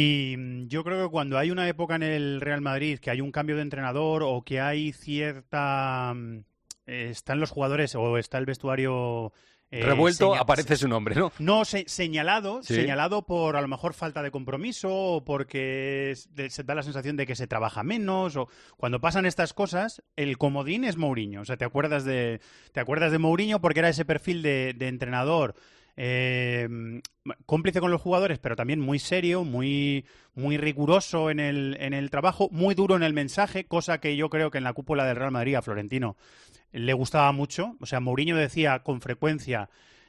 Speaker 12: Y yo creo que cuando hay una época en el Real Madrid que hay un cambio de entrenador o que hay cierta... están los jugadores o está el vestuario...
Speaker 4: revuelto, aparece su nombre, ¿no?
Speaker 12: No, señalado,
Speaker 4: ¿sí?
Speaker 12: Señalado por a lo mejor falta de compromiso o porque se da la sensación de que se trabaja menos, o cuando pasan estas cosas, el comodín es Mourinho. O sea, te acuerdas de Mourinho porque era ese perfil de entrenador cómplice con los jugadores, pero también muy serio, muy riguroso en el trabajo, muy duro en el mensaje, cosa que yo creo que en la cúpula del Real Madrid a Florentino le gustaba mucho. O sea, Mourinho decía con frecuencia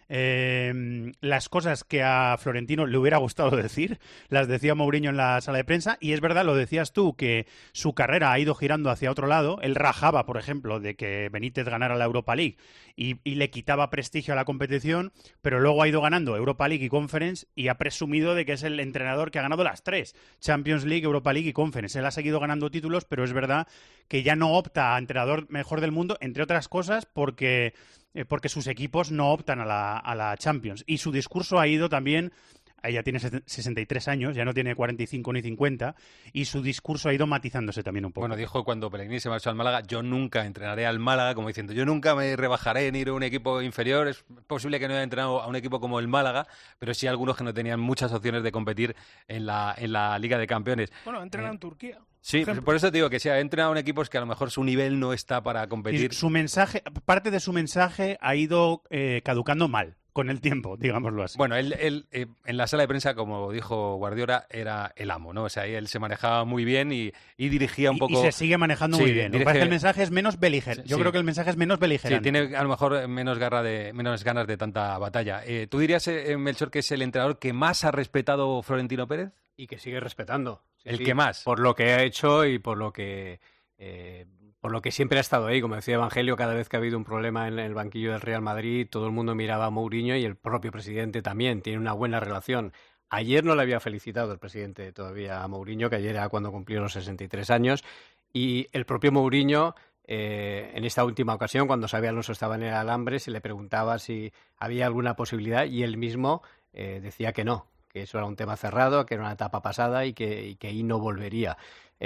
Speaker 12: las cosas que a Florentino le hubiera gustado decir, las decía Mourinho en la sala de prensa, y es verdad, lo decías tú, que su carrera ha ido girando hacia otro lado. Él rajaba, por ejemplo, de que Benítez ganara la Europa League y le quitaba prestigio a la competición, pero luego ha ido ganando Europa League y Conference y ha presumido de que es el entrenador que ha ganado las tres, Champions League, Europa League y Conference. Él ha seguido ganando títulos, pero es verdad que ya no opta a entrenador mejor del mundo, entre otras cosas porque sus equipos no optan a la Champions. Y su discurso ha ido también... Ella tiene 63 años, ya no tiene 45 ni 50, y su discurso ha ido matizándose también un poco.
Speaker 4: Bueno, dijo cuando Pellegrini se marchó al Málaga, yo nunca entrenaré al Málaga, como diciendo, yo nunca me rebajaré en ir a un equipo inferior. Es posible que no haya entrenado a un equipo como el Málaga, pero sí algunos que no tenían muchas opciones de competir en la Liga de Campeones.
Speaker 11: Bueno, ha entrenado en Turquía.
Speaker 4: Sí, por eso te digo que sí, ha entrenado en equipos que a lo mejor su nivel no está para competir.
Speaker 12: Y su mensaje, parte de su mensaje ha ido caducando mal. con el tiempo, digámoslo así.
Speaker 4: Bueno, él en la sala de prensa, como dijo Guardiola, era el amo, ¿no? O sea, él se manejaba muy bien y dirigía un poco...
Speaker 12: Y se sigue manejando muy bien. Lo que pasa es que el mensaje es menos beligerante. Yo creo que el mensaje es menos beligerante.
Speaker 4: Sí, tiene a lo mejor menos ganas de tanta batalla. ¿Tú dirías, Melchor, que es el entrenador que más ha respetado Florentino Pérez?
Speaker 13: Y que sigue respetando.
Speaker 4: Que más.
Speaker 13: Por lo que ha hecho y por lo que siempre ha estado ahí. Como decía Evangelio, cada vez que ha habido un problema en el banquillo del Real Madrid, todo el mundo miraba a Mourinho y el propio presidente también. Tiene una buena relación. Ayer no le había felicitado el presidente todavía a Mourinho, que ayer era cuando cumplió los 63 años. Y el propio Mourinho, en esta última ocasión, cuando Xabi Alonso estaba en el alambre, se le preguntaba si había alguna posibilidad y él mismo decía que no, que eso era un tema cerrado, que era una etapa pasada y que ahí no volvería.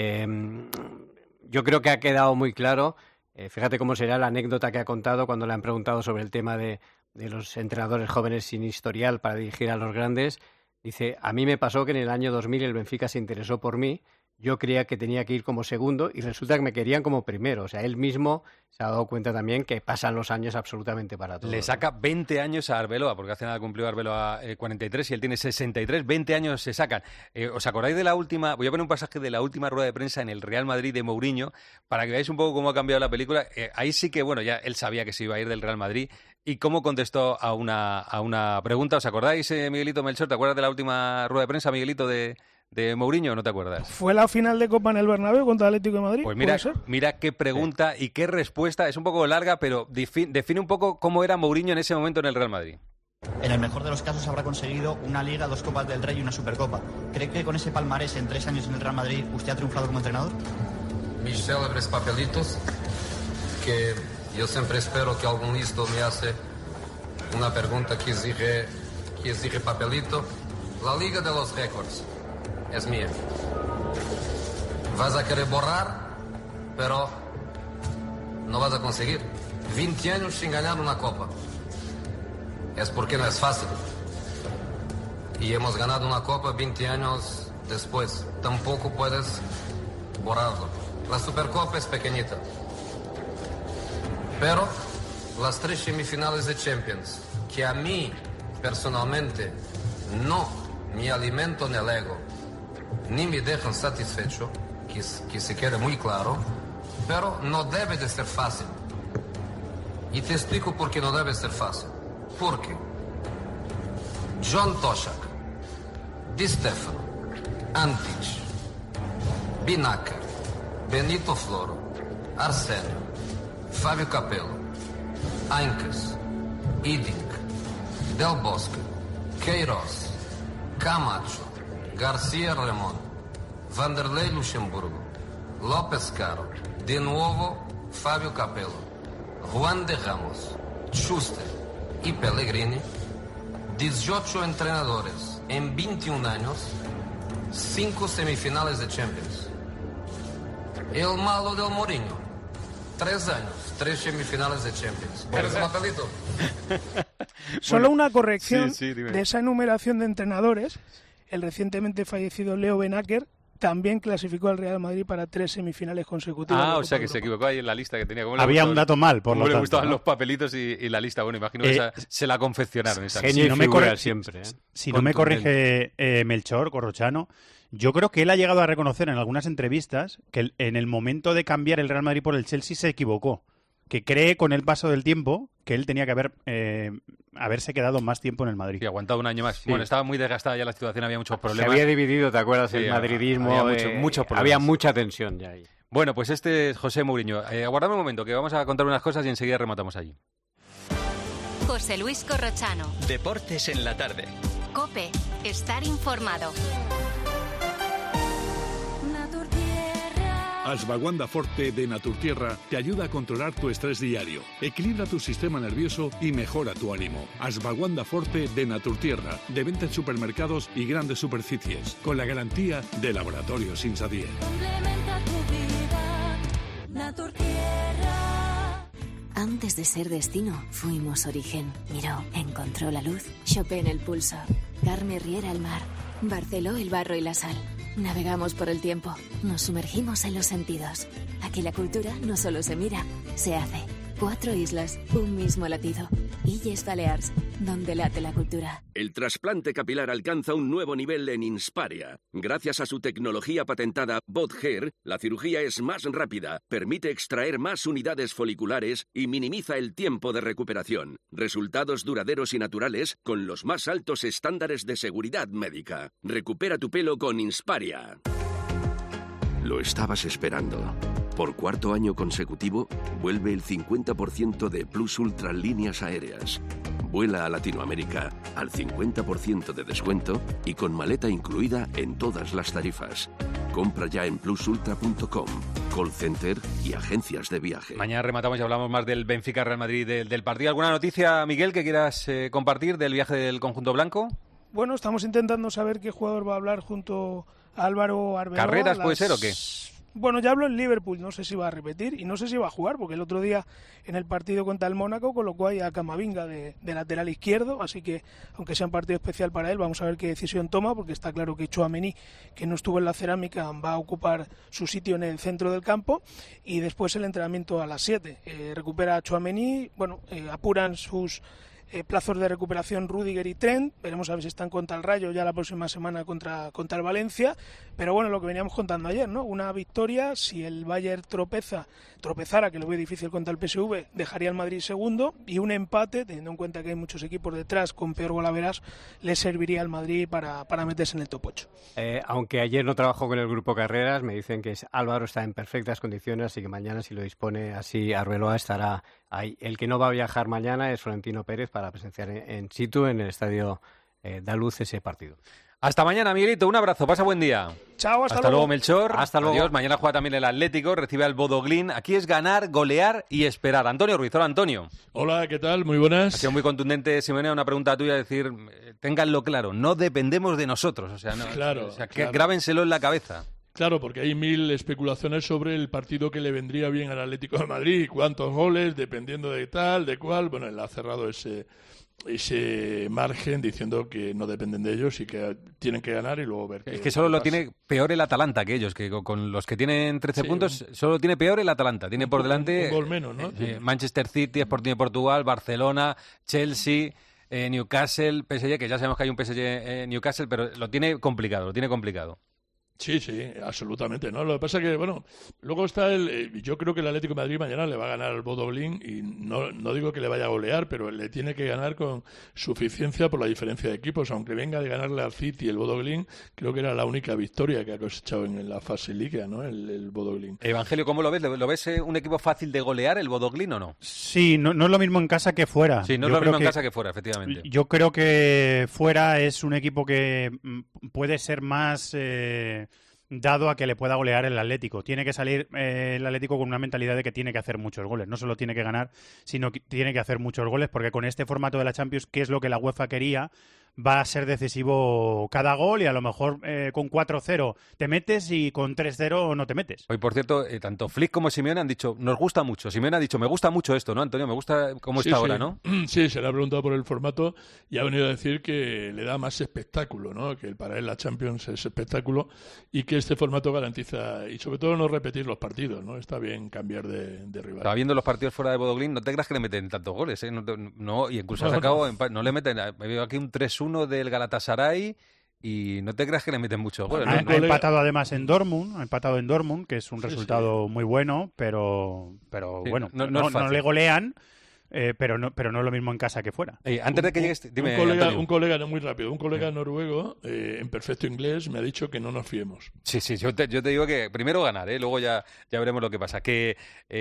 Speaker 13: Yo creo que ha quedado muy claro, fíjate cómo será la anécdota que ha contado cuando le han preguntado sobre el tema de los entrenadores jóvenes sin historial para dirigir a los grandes. Dice, a mí me pasó que en el año 2000 el Benfica se interesó por mí, yo creía que tenía que ir como segundo y resulta que me querían como primero. O sea, él mismo se ha dado cuenta también que pasan los años absolutamente para todo.
Speaker 4: Le saca 20 años a Arbeloa, porque hace nada cumplió Arbeloa 43 y él tiene 63. 20 años se sacan. ¿Os acordáis de la última? Voy a poner un pasaje de la última rueda de prensa en el Real Madrid de Mourinho para que veáis un poco cómo ha cambiado la película. Ahí sí que, bueno, ya él sabía que se iba a ir del Real Madrid. ¿Y cómo contestó a una pregunta? ¿Os acordáis, Miguelito Melchor? ¿Te acuerdas de la última rueda de prensa, Miguelito, de Mourinho, o no te acuerdas?
Speaker 11: ¿Fue la final de Copa en el Bernabéu contra el Atlético de Madrid?
Speaker 4: Pues mira qué pregunta y qué respuesta. Es un poco larga, pero define un poco cómo era Mourinho en ese momento en el Real Madrid.
Speaker 14: En el mejor de los casos habrá conseguido una Liga, 2 Copas del Rey y una Supercopa. ¿Cree que con ese palmarés en 3 años en el Real Madrid usted ha triunfado como entrenador?
Speaker 15: Mis célebres papelitos, que yo siempre espero que algún listo me hace una pregunta que exige papelito. La Liga de los Récords es mía. Vas a querer borrar, pero no vas a conseguir. 20 años sin ganar una copa. Es porque no es fácil. Y hemos ganado una copa 20 años después. Tampoco puedes borrarlo. La Supercopa es pequeñita. Pero las 3 semifinales de Champions, que a mí personalmente no me alimentan el ego, ni me dejan satisfecho, que se quede muy claro, pero no debe de ser fácil. Y te explico por qué no debe ser fácil. Porque John Toshak, Di Stefano, Antic, Binacker, Benito Floro, Arsenio, Fábio Capello, Aincas, Idink, Del Bosque, Queiroz, Camacho, García Ramón, Vanderlei Luxemburgo, López Caro, de nuevo Fábio Capello, Juan de Ramos, Schuster y Pellegrini, 18 entrenadores en 21 años, 5 semifinales de Champions. El malo del Mourinho, 3 años, 3 semifinales de Champions. ¿Quieres un papelito?
Speaker 11: Solo una corrección de esa enumeración de entrenadores. El recientemente fallecido Leo Benacker también clasificó al Real Madrid para 3 semifinales consecutivas.
Speaker 4: O sea que se equivocó ahí en la lista que tenía.
Speaker 12: Había un dato mal, por lo tanto.
Speaker 4: Le gustaban
Speaker 12: ¿no?
Speaker 4: los papelitos y la lista. Bueno, imagino que se la confeccionaron. Esa
Speaker 12: si no me corrige Melchor Corrochano, yo creo que él ha llegado a reconocer en algunas entrevistas que en el momento de cambiar el Real Madrid por el Chelsea se equivocó. Que cree con el paso del tiempo que él tenía que haberse quedado más tiempo en el Madrid.
Speaker 4: Y aguantado un año más. Sí. Bueno, estaba muy desgastada ya la situación, había muchos problemas.
Speaker 13: Se había dividido, ¿te acuerdas? El madridismo.
Speaker 4: Había muchos problemas.
Speaker 13: Había mucha tensión ya ahí.
Speaker 4: Bueno, pues este es José Mourinho. Aguardadme un momento, que vamos a contar unas cosas y enseguida rematamos allí.
Speaker 2: José Luis Corrochano.
Speaker 21: Deportes en la tarde.
Speaker 2: COPE. Estar informado.
Speaker 16: Ashwagandha Forte de Naturtierra te ayuda a controlar tu estrés diario, equilibra tu sistema nervioso y mejora tu ánimo. Ashwagandha Forte de Naturtierra, de venta en supermercados y grandes superficies, con la garantía de Laboratorios Insadier.
Speaker 23: Complementa tu vida, Naturtierra.
Speaker 24: Antes de ser destino, fuimos origen. Miró, encontró la luz, Chopin el pulso, Carme Riera el mar, Barceló el barro y la sal. Navegamos por el tiempo, nos sumergimos en los sentidos. Aquí la cultura no solo se mira, se hace. 4 islas, un mismo latido. Illes Balears, donde late la cultura.
Speaker 10: El trasplante capilar alcanza un nuevo nivel en Insparia. Gracias a su tecnología patentada BotHair, la cirugía es más rápida, permite extraer más unidades foliculares y minimiza el tiempo de recuperación. Resultados duraderos y naturales con los más altos estándares de seguridad médica. Recupera tu pelo con Insparia. Lo estabas esperando. Por cuarto año consecutivo, vuelve el 50% de Plus Ultra líneas aéreas. Vuela a Latinoamérica al 50% de descuento y con maleta incluida en todas las tarifas. Compra ya en plusultra.com, call center y agencias de viaje.
Speaker 4: Mañana rematamos y hablamos más del Benfica-Real Madrid del partido. ¿Alguna noticia, Miguel, que quieras compartir del viaje del conjunto blanco?
Speaker 11: Bueno, estamos intentando saber qué jugador va a hablar junto a Álvaro Arbeloa.
Speaker 4: ¿Carreras puede ser o qué?
Speaker 11: Bueno, ya habló en Liverpool, no sé si va a repetir y no sé si va a jugar, porque el otro día en el partido contra el Mónaco colocó ahí a Camavinga de lateral izquierdo, así que aunque sea un partido especial para él, vamos a ver qué decisión toma, porque está claro que Tchouaméni, que no estuvo en la Cerámica, va a ocupar su sitio en el centro del campo, y después el entrenamiento a las 7. Recupera a Tchouaméni, apuran sus plazos de recuperación Rüdiger y Trent, veremos a ver si están contra el Rayo ya la próxima semana contra el Valencia, pero bueno, lo que veníamos contando ayer, ¿no? Una victoria, si el Bayern tropezara, que lo veo difícil contra el PSV, dejaría al Madrid segundo, y un empate, teniendo en cuenta que hay muchos equipos detrás con peor golaveras, le serviría al Madrid para meterse en el top 8.
Speaker 13: Aunque ayer no trabajó con el grupo Carreras, me dicen que Álvaro está en perfectas condiciones, así que mañana, si lo dispone así, Arbeloa estará ahí. El que no va a viajar mañana es Florentino Pérez para presenciar en situ en el estadio Daluz ese partido.
Speaker 4: Hasta mañana, Miguelito. Un abrazo. Pasa buen día.
Speaker 11: Chao,
Speaker 4: hasta luego, Melchor. Hasta luego. Adiós. Mañana juega también el Atlético, recibe al Bodoglín. Aquí es ganar, golear y esperar. Antonio Ruiz. Hola, Antonio.
Speaker 17: Hola, ¿qué tal? Muy buenas.
Speaker 4: Ha sido muy contundente, Simeone, una pregunta tuya, decir, ténganlo claro, no dependemos de nosotros. O sea, no,
Speaker 17: claro,
Speaker 4: claro. Grábenselo en la cabeza.
Speaker 17: Claro, porque hay 1000 especulaciones sobre el partido que le vendría bien al Atlético de Madrid, cuántos goles, dependiendo de tal, de cuál. Bueno, él ha cerrado ese margen diciendo que no dependen de ellos y que tienen que ganar y luego ver.
Speaker 4: Es que solo lo tiene peor el Atalanta que ellos, que con los que tienen 13 puntos, solo tiene peor el Atalanta. Tiene por delante
Speaker 17: un gol menos, ¿no?
Speaker 4: Manchester City, Sporting de Portugal, Barcelona, Chelsea, Newcastle, PSG, que ya sabemos que hay un PSG Newcastle, pero lo tiene complicado.
Speaker 17: Sí, absolutamente, ¿no? Lo que pasa que, bueno, luego está yo creo que el Atlético de Madrid mañana le va a ganar al Bodoglín y no digo que le vaya a golear, pero le tiene que ganar con suficiencia por la diferencia de equipos, aunque venga de ganarle al City el Bodoglín, creo que era la única victoria que ha cosechado en la fase liga, ¿no? El Bodoglín.
Speaker 4: Evangelio, ¿cómo lo ves? ¿Lo ves un equipo fácil de golear, el Bodoglín, o no?
Speaker 12: Sí, no es lo mismo en casa que fuera.
Speaker 4: Sí, no es lo mismo en casa que fuera, efectivamente.
Speaker 12: Yo creo que fuera es un equipo que puede ser más dado a que le pueda golear el Atlético. Tiene que salir el Atlético con una mentalidad de que tiene que hacer muchos goles. No solo tiene que ganar, sino que tiene que hacer muchos goles, porque con este formato de la Champions, que es lo que la UEFA quería, va a ser decisivo cada gol y a lo mejor con 4-0 te metes y con 3-0 no te metes.
Speaker 4: Hoy, por cierto, tanto Flick como Simeone han dicho, nos gusta mucho. Simeone ha dicho, me gusta mucho esto, ¿no, Antonio? Me gusta cómo está ahora, ¿no?
Speaker 17: Sí, se le ha preguntado por el formato y ha venido a decir que le da más espectáculo, ¿no? Que para él la Champions es espectáculo y que este formato garantiza, y sobre todo no repetir los partidos, ¿no? Está bien cambiar de rival.
Speaker 4: Estaba viendo los partidos fuera de Bodoglín, no te creas que le meten tantos goles, ¿eh? No, y incluso ha sacado, no le meten, veo aquí un 3-1 del Galatasaray y no te creas que le meten muchos goles.
Speaker 12: Ha empatado además en Dortmund, que es un resultado muy bueno, pero sí, bueno, no le golean. Pero no es lo mismo en casa que fuera.
Speaker 4: Antes de que llegues, dime,
Speaker 17: un colega muy rápido, un colega noruego en perfecto inglés me ha dicho que no nos fiemos.
Speaker 4: Sí, yo te digo que primero ganar, luego ya veremos lo que pasa. Que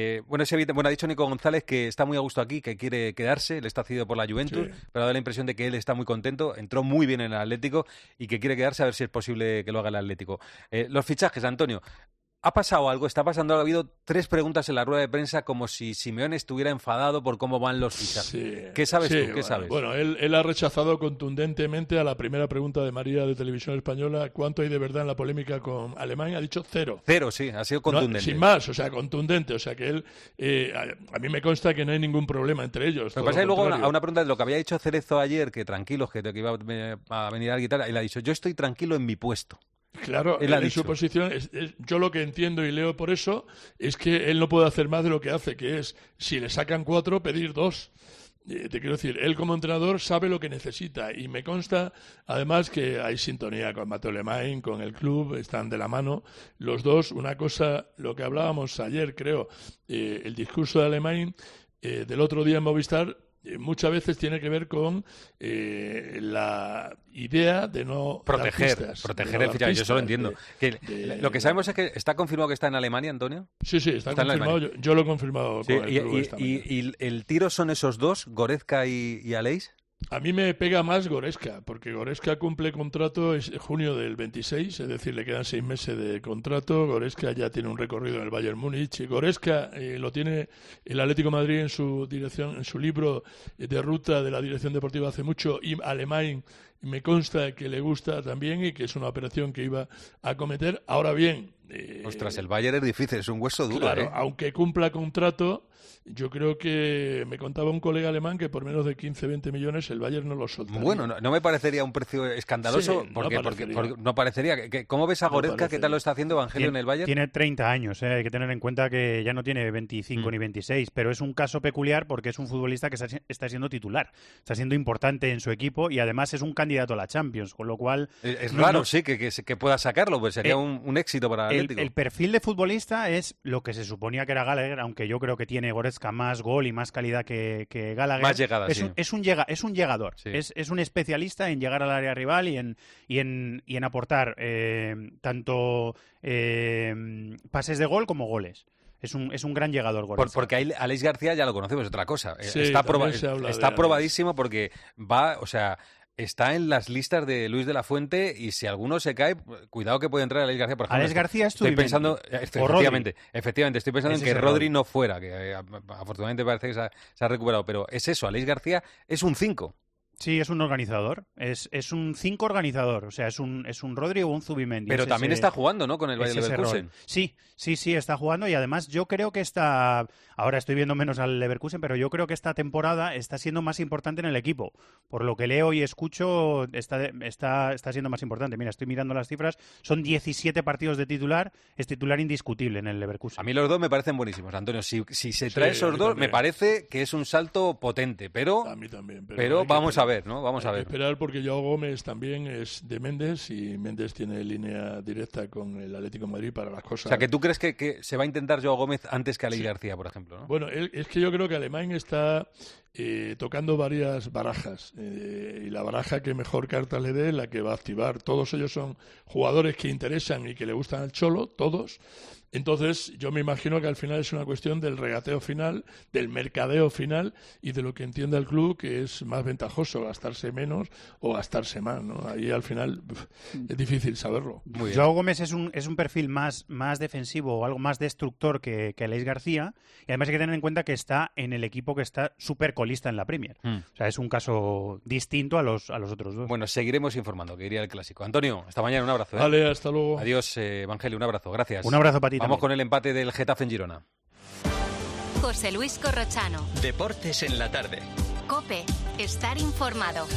Speaker 4: ha dicho Nico González que está muy a gusto aquí, que quiere quedarse, le está cedido por la Juventus, pero da la impresión de que él está muy contento, entró muy bien en el Atlético y que quiere quedarse, a ver si es posible que lo haga el Atlético. Los fichajes, Antonio. ¿Ha pasado algo? ¿Está pasando algo? Ha habido 3 preguntas en la rueda de prensa como si Simeone estuviera enfadado por cómo van los fichajes.
Speaker 17: Sí,
Speaker 4: ¿Qué sabes tú? ¿Qué sabes?
Speaker 17: Bueno, él ha rechazado contundentemente a la primera pregunta de María de Televisión Española, ¿cuánto hay de verdad en la polémica con Alemania? Ha dicho 0.
Speaker 4: 0, sí, ha sido contundente.
Speaker 17: Sin más, o sea, contundente. O sea, que él, a mí me consta que no hay ningún problema entre ellos.
Speaker 4: Lo que pasa es que luego a una pregunta de lo que había dicho Cerezo ayer, que tranquilos, que iba a venir alguien y tal, él ha dicho, yo estoy tranquilo en mi puesto.
Speaker 17: Claro,
Speaker 4: él ha
Speaker 17: en
Speaker 4: dicho.
Speaker 17: su posición, yo lo que entiendo y leo por eso es que él no puede hacer más de lo que hace, que es, si le sacan 4, pedir 2. Te quiero decir, él como entrenador sabe lo que necesita y me consta además que hay sintonía con Mateo Alemany, con el club, están de la mano los dos. Una cosa, lo que hablábamos ayer, creo, el discurso de Alemany del otro día en Movistar, muchas veces tiene que ver con la idea de no
Speaker 4: proteger
Speaker 17: dar pistas,
Speaker 4: el fichaje. Yo eso lo entiendo. Lo que sabemos es que está confirmado que está en Alemania, Antonio.
Speaker 17: Sí, está confirmado. Yo lo he confirmado con el club esta mañana.
Speaker 4: ¿Y el tiro son esos dos, Goretzka y Aleix?
Speaker 17: A mí me pega más Goretzka, porque Goretzka cumple contrato en junio del 26, es decir, le quedan 6 meses de contrato. Goretzka ya tiene un recorrido en el Bayern Múnich. Goretzka lo tiene el Atlético de Madrid en su dirección, en su libro de ruta de la dirección deportiva hace mucho, y Alemany me consta que le gusta también y que es una operación que iba a cometer. Ahora bien...
Speaker 4: Ostras, el Bayern es difícil, es un hueso duro.
Speaker 17: Claro, aunque cumpla contrato, yo creo que me contaba un colega alemán que por menos de 15-20 millones el Bayern no lo soltaría.
Speaker 4: Bueno, no me parecería un precio escandaloso,
Speaker 17: Sí,
Speaker 4: porque no parecería. ¿Cómo ves a Goretzka? ¿Qué tal lo está haciendo Evangelio en el Bayern?
Speaker 12: Tiene 30 años, hay que tener en cuenta que ya no tiene 25 ni 26, pero es un caso peculiar porque es un futbolista que está siendo titular, está siendo importante en su equipo y además es un candidato a la Champions, con lo cual...
Speaker 4: Es raro, sí, que pueda sacarlo, pues sería un éxito para el Atlético.
Speaker 12: El perfil de futbolista es lo que se suponía que era Gallagher, aunque yo creo que tiene Goretzka más gol y más calidad que Gallagher.
Speaker 4: Más llegada,
Speaker 12: es un llegador, sí. Es un especialista en llegar al área rival y en aportar tanto pases de gol como goles. Es un gran llegador, Goretzka.
Speaker 4: Porque Aleix García ya lo conocemos, es otra cosa.
Speaker 17: Sí,
Speaker 4: está
Speaker 17: está
Speaker 4: probadísimo porque va, o sea... Está en las listas de Luis de la Fuente y si alguno se cae, cuidado que puede entrar Aleix García. Por ejemplo,
Speaker 12: Aleix García
Speaker 4: estoy pensando, efectivamente, estoy pensando en que Rodri no fuera, que afortunadamente parece que se ha recuperado, pero es eso, Aleix García es un 5.
Speaker 12: Sí, es un organizador. Es un 5 organizador. O sea, es un Rodri o un Zubimendi.
Speaker 4: Pero también está jugando, ¿no? Con el Bayer Leverkusen.
Speaker 12: Sí, está jugando. Y además yo creo que ahora estoy viendo menos al Leverkusen, pero yo creo que esta temporada está siendo más importante en el equipo. Por lo que leo y escucho, está siendo más importante. Mira, estoy mirando las cifras. Son 17 partidos de titular. Es titular indiscutible en el Leverkusen.
Speaker 4: A mí los dos me parecen buenísimos, Antonio. Si se trae esos dos, me parece que es un salto potente. Pero,
Speaker 17: a mí también,
Speaker 4: pero vamos a ver, ¿no? Vamos a ver.
Speaker 17: Esperar porque Joao Gómez también es de Méndez y Méndez tiene línea directa con el Atlético de Madrid para las cosas.
Speaker 4: O sea, que tú crees que se va a intentar Joao Gómez antes que Aleix García, por ejemplo, ¿no?
Speaker 17: Bueno, es que yo creo que Alemany está tocando varias barajas y la baraja que mejor carta le dé es la que va a activar. Todos ellos son jugadores que interesan y que le gustan al Cholo, todos. Entonces, yo me imagino que al final es una cuestión del regateo final, del mercadeo final y de lo que entienda el club, que es más ventajoso, gastarse menos o gastarse más, ¿no? Ahí al final es difícil saberlo.
Speaker 12: Joao Gómez es un perfil más defensivo o algo más destructor que Aleix García y además hay que tener en cuenta que está en el equipo que está súper colista en la Premier. O sea, es un caso distinto a los otros dos.
Speaker 4: Bueno, seguiremos informando, que iría el clásico. Antonio, hasta mañana, un abrazo.
Speaker 17: Vale, hasta luego.
Speaker 4: Adiós, Evangelio, un abrazo, gracias.
Speaker 12: Un abrazo para ti.
Speaker 4: Vamos con el empate del Getafe en Girona.
Speaker 2: José Luis Corrochano.
Speaker 21: Deportes en la tarde.
Speaker 2: COPE. Estar informado.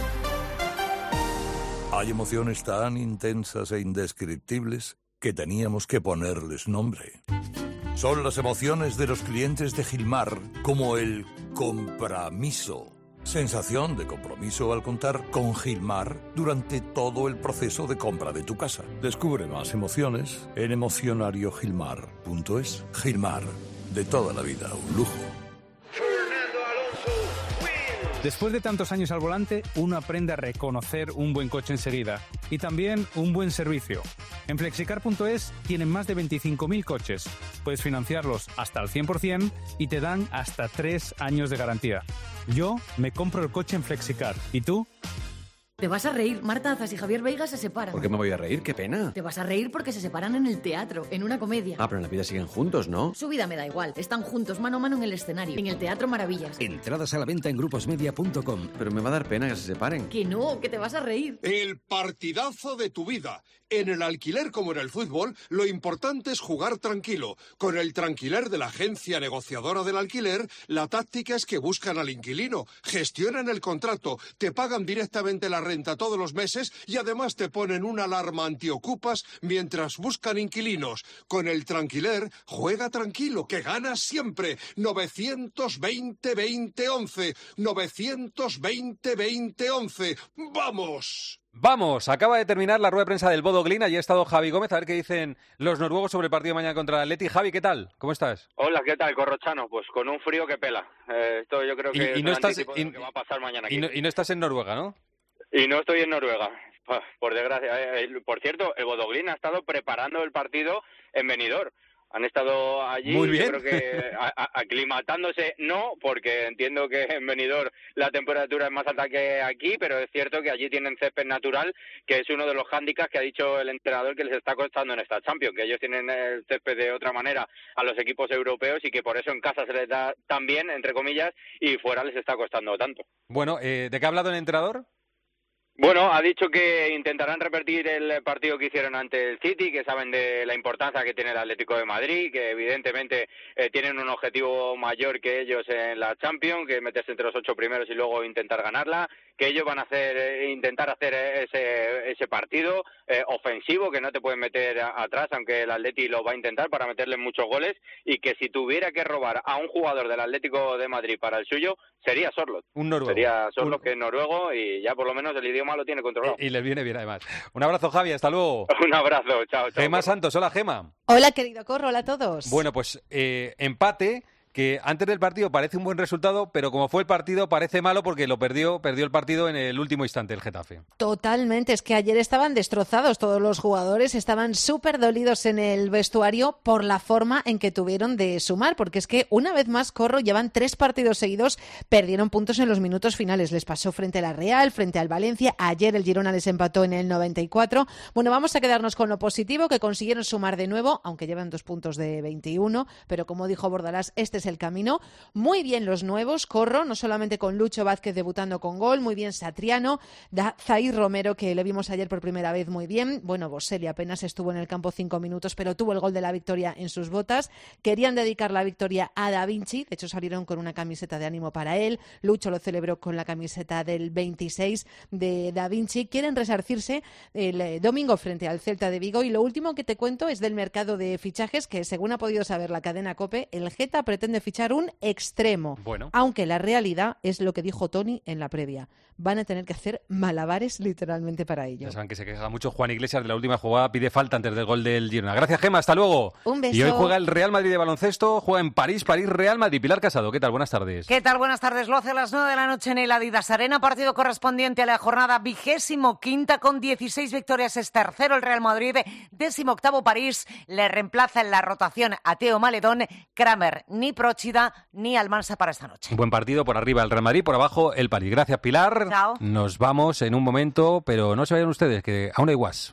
Speaker 3: Hay emociones tan intensas e indescriptibles que teníamos que ponerles nombre. Son las emociones de los clientes de Gilmar, como el compromiso. Sensación de compromiso al contar con Gilmar durante todo el proceso de compra de tu casa. Descubre más emociones en emocionariogilmar.es. Gilmar, de toda la vida, un lujo.
Speaker 5: Después de tantos años al volante, uno aprende a reconocer un buen coche enseguida y también un buen servicio. En Flexicar.es tienen más de 25.000 coches. Puedes financiarlos hasta al 100% y te dan hasta 3 años de garantía. Yo me compro el coche en Flexicar. ¿Y tú?
Speaker 18: Te vas a reír. Marta Azas y Javier Veiga se separan.
Speaker 19: ¿Por qué me voy a reír? ¡Qué pena!
Speaker 18: Te vas a reír porque se separan en el teatro, en una comedia.
Speaker 19: Ah, pero en la vida siguen juntos, ¿no?
Speaker 18: Su vida me da igual. Están juntos mano a mano en el escenario, en el Teatro Maravillas.
Speaker 19: Entradas a la venta en gruposmedia.com. Pero me va a dar pena que se separen.
Speaker 18: Que no, que te vas a reír.
Speaker 22: El partidazo de tu vida. En el alquiler como en el fútbol, lo importante es jugar tranquilo. Con el Tranquiler de la agencia negociadora del alquiler, la táctica es que buscan al inquilino, gestionan el contrato, te pagan directamente la renta renta todos los meses y además te ponen una alarma antiocupas mientras buscan inquilinos. Con el Tranquiler, juega tranquilo, que ganas siempre. 920-2011. 920-2011. ¡Vamos!
Speaker 4: Vamos, acaba de terminar la rueda de prensa del Bodo Glimt. Allí ha estado Javi Gómez, a ver qué dicen los noruegos sobre el partido de mañana contra el Atleti. Javi, ¿qué tal? ¿Cómo estás?
Speaker 6: Hola, ¿qué tal, Corrochano? Pues con un frío que pela. Esto yo creo que
Speaker 4: y no
Speaker 6: es
Speaker 4: estás,
Speaker 6: de lo que va a pasar mañana aquí.
Speaker 4: Y no estás en Noruega, ¿no?
Speaker 6: Y no estoy en Noruega, por desgracia. Por cierto, el Bodo Glimt ha estado preparando el partido en Benidorm. Han estado allí,
Speaker 4: muy bien.
Speaker 6: Yo creo que aclimatándose, no, porque entiendo que en Benidorm la temperatura es más alta que aquí, pero es cierto que allí tienen césped natural, que es uno de los hándicaps que ha dicho el entrenador que les está costando en esta Champions, que ellos tienen el césped de otra manera a los equipos europeos y que por eso en casa se les da tan bien, entre comillas, y fuera les está costando tanto.
Speaker 4: Bueno, ¿de qué ha hablado el entrenador?
Speaker 6: Bueno, ha dicho que intentarán repetir el partido que hicieron ante el City, que saben de la importancia que tiene el Atlético de Madrid, que evidentemente tienen un objetivo mayor que ellos en la Champions, que es meterse entre los 8 primeros y luego intentar ganarla, que ellos van a intentar hacer ese partido ofensivo, que no te pueden meter atrás, aunque el Atleti lo va a intentar para meterle muchos goles, y que si tuviera que robar a un jugador del Atlético de Madrid para el suyo, sería Sorloth.
Speaker 4: Un noruego.
Speaker 6: Sería Sorloth, que es noruego, y ya por lo menos el idioma lo tiene controlado.
Speaker 4: Y les viene bien, además. Un abrazo, Javi, hasta luego.
Speaker 6: Un abrazo, chao.
Speaker 4: Gema Santos, hola, Gema.
Speaker 9: Hola, querido Corro, hola a todos.
Speaker 4: Bueno, pues empate, que antes del partido parece un buen resultado, pero como fue el partido parece malo porque perdió el partido en el último instante el Getafe.
Speaker 7: Totalmente, es que ayer estaban destrozados todos los jugadores, estaban súper dolidos en el vestuario por la forma en que tuvieron de sumar, porque es que una vez más, Corro, llevan 3 partidos seguidos, perdieron puntos en los minutos finales, les pasó frente a la Real, frente al Valencia, ayer el Girona les empató en el 94. Bueno, vamos a quedarnos con lo positivo, que consiguieron sumar de nuevo, aunque llevan 2 puntos de 21, pero como dijo Bordalás, este es el camino. Muy bien los nuevos, Corro, no solamente con Lucho Vázquez debutando con gol, muy bien Satriano, Zaid Romero, que le vimos ayer por primera vez muy bien. Bueno, Boselli apenas estuvo en el campo 5 minutos, pero tuvo el gol de la victoria en sus botas. Querían dedicar la victoria a Da Vinci, de hecho salieron con una camiseta de ánimo para él. Lucho lo celebró con la camiseta del 26 de Da Vinci. Quieren resarcirse el domingo frente al Celta de Vigo. Y lo último que te cuento es del mercado de fichajes, que según ha podido saber la cadena COPE, el Geta pretende fichar un extremo.
Speaker 4: Bueno.
Speaker 7: Aunque la realidad es lo que dijo Toni en la previa. Van a tener que hacer malabares literalmente para ello.
Speaker 4: Ya saben que se queja mucho Juan Iglesias de la última jugada, pide falta antes del gol del Girona. Gracias, Gema, hasta luego.
Speaker 7: Un beso.
Speaker 4: Y hoy juega el Real Madrid de baloncesto, juega en París, Real Madrid. Pilar Casado, ¿qué tal? Buenas tardes.
Speaker 8: ¿Qué tal? Buenas tardes. Lo hace a las 9 de la noche en el Adidas Arena, partido correspondiente a la jornada 25ª con 16 victorias. Es tercero el Real Madrid, 18º París. Le reemplaza en la rotación a Teo Maledón, Kramer, ni Próchida ni Almansa para esta noche.
Speaker 4: Buen partido, por arriba el Real Madrid, por abajo el París. Gracias, Pilar.
Speaker 8: Chao.
Speaker 4: Nos vamos en un momento, pero no se vayan ustedes, que aún hay guas.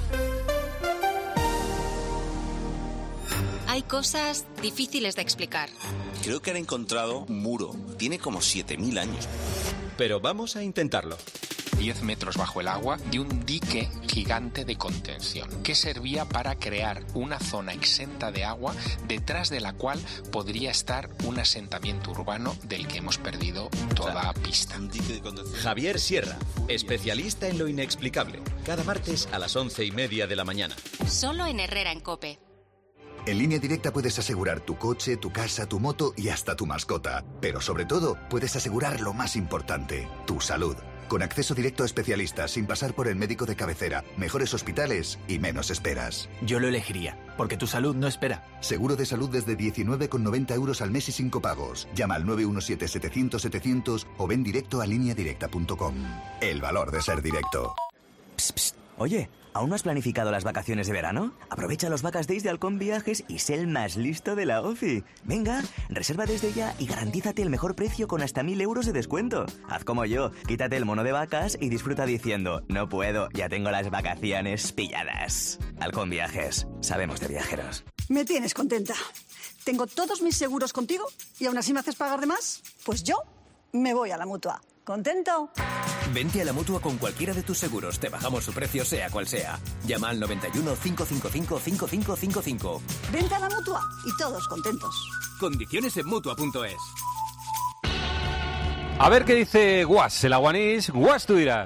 Speaker 2: Hay cosas difíciles de explicar.
Speaker 20: Creo que han encontrado un muro. Tiene como 7.000 años. Pero vamos a intentarlo.
Speaker 25: 10 metros bajo el agua de un dique gigante de contención que servía para crear una zona exenta de agua detrás de la cual podría estar un asentamiento urbano del que hemos perdido toda pista.
Speaker 21: Javier Sierra, especialista en lo inexplicable. Cada martes a las 11:30 de la mañana.
Speaker 2: Solo en Herrera en COPE.
Speaker 26: En Línea Directa puedes asegurar tu coche, tu casa, tu moto y hasta tu mascota. Pero sobre todo, puedes asegurar lo más importante, tu salud. Con acceso directo a especialistas, sin pasar por el médico de cabecera, mejores hospitales y menos esperas.
Speaker 27: Yo lo elegiría, porque tu salud no espera.
Speaker 26: Seguro de salud desde 19,90 € al mes y sin copagos. Llama al 917-700-700 o ven directo a lineadirecta.com. El valor de ser directo.
Speaker 28: Psst, psst. Oye, ¿aún no has planificado las vacaciones de verano? Aprovecha los Vacas Days de Halcón Viajes y sé el más listo de la OFI. Venga, reserva desde ya y garantízate el mejor precio con hasta 1.000 € de descuento. Haz como yo, quítate el mono de vacas y disfruta diciendo: no puedo, ya tengo las vacaciones pilladas. Halcón Viajes, sabemos de viajeros.
Speaker 29: Me tienes contenta. Tengo todos mis seguros contigo y aún así me haces pagar de más. Pues yo me voy a la Mutua. ¿Contento?
Speaker 21: Vente a la Mutua con cualquiera de tus seguros. Te bajamos su precio sea cual sea. Llama al 91 555 5555.
Speaker 29: Vente a la Mutua y todos contentos.
Speaker 21: Condiciones en Mutua.es.
Speaker 4: A ver qué dice Guas, el aguanís. Guas, tú dirás.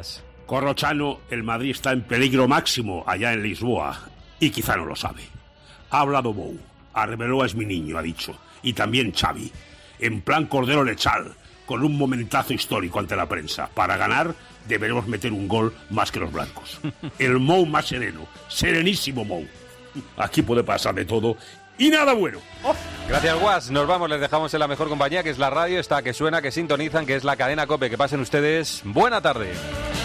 Speaker 1: Corrochano, el Madrid está en peligro máximo allá en Lisboa, y quizá no lo sabe. Ha hablado Bou, Arbeloa es mi niño, ha dicho, y también Xavi, en plan Cordero Lechal, con un momentazo histórico ante la prensa. Para ganar, deberemos meter un gol más que los blancos. El Mou más sereno, serenísimo Mou. Aquí puede pasar de todo y nada bueno.
Speaker 4: Gracias, Guas. Nos vamos, les dejamos en la mejor compañía, que es la radio, esta que suena, que sintonizan, que es la cadena COPE. Que pasen ustedes buena tarde.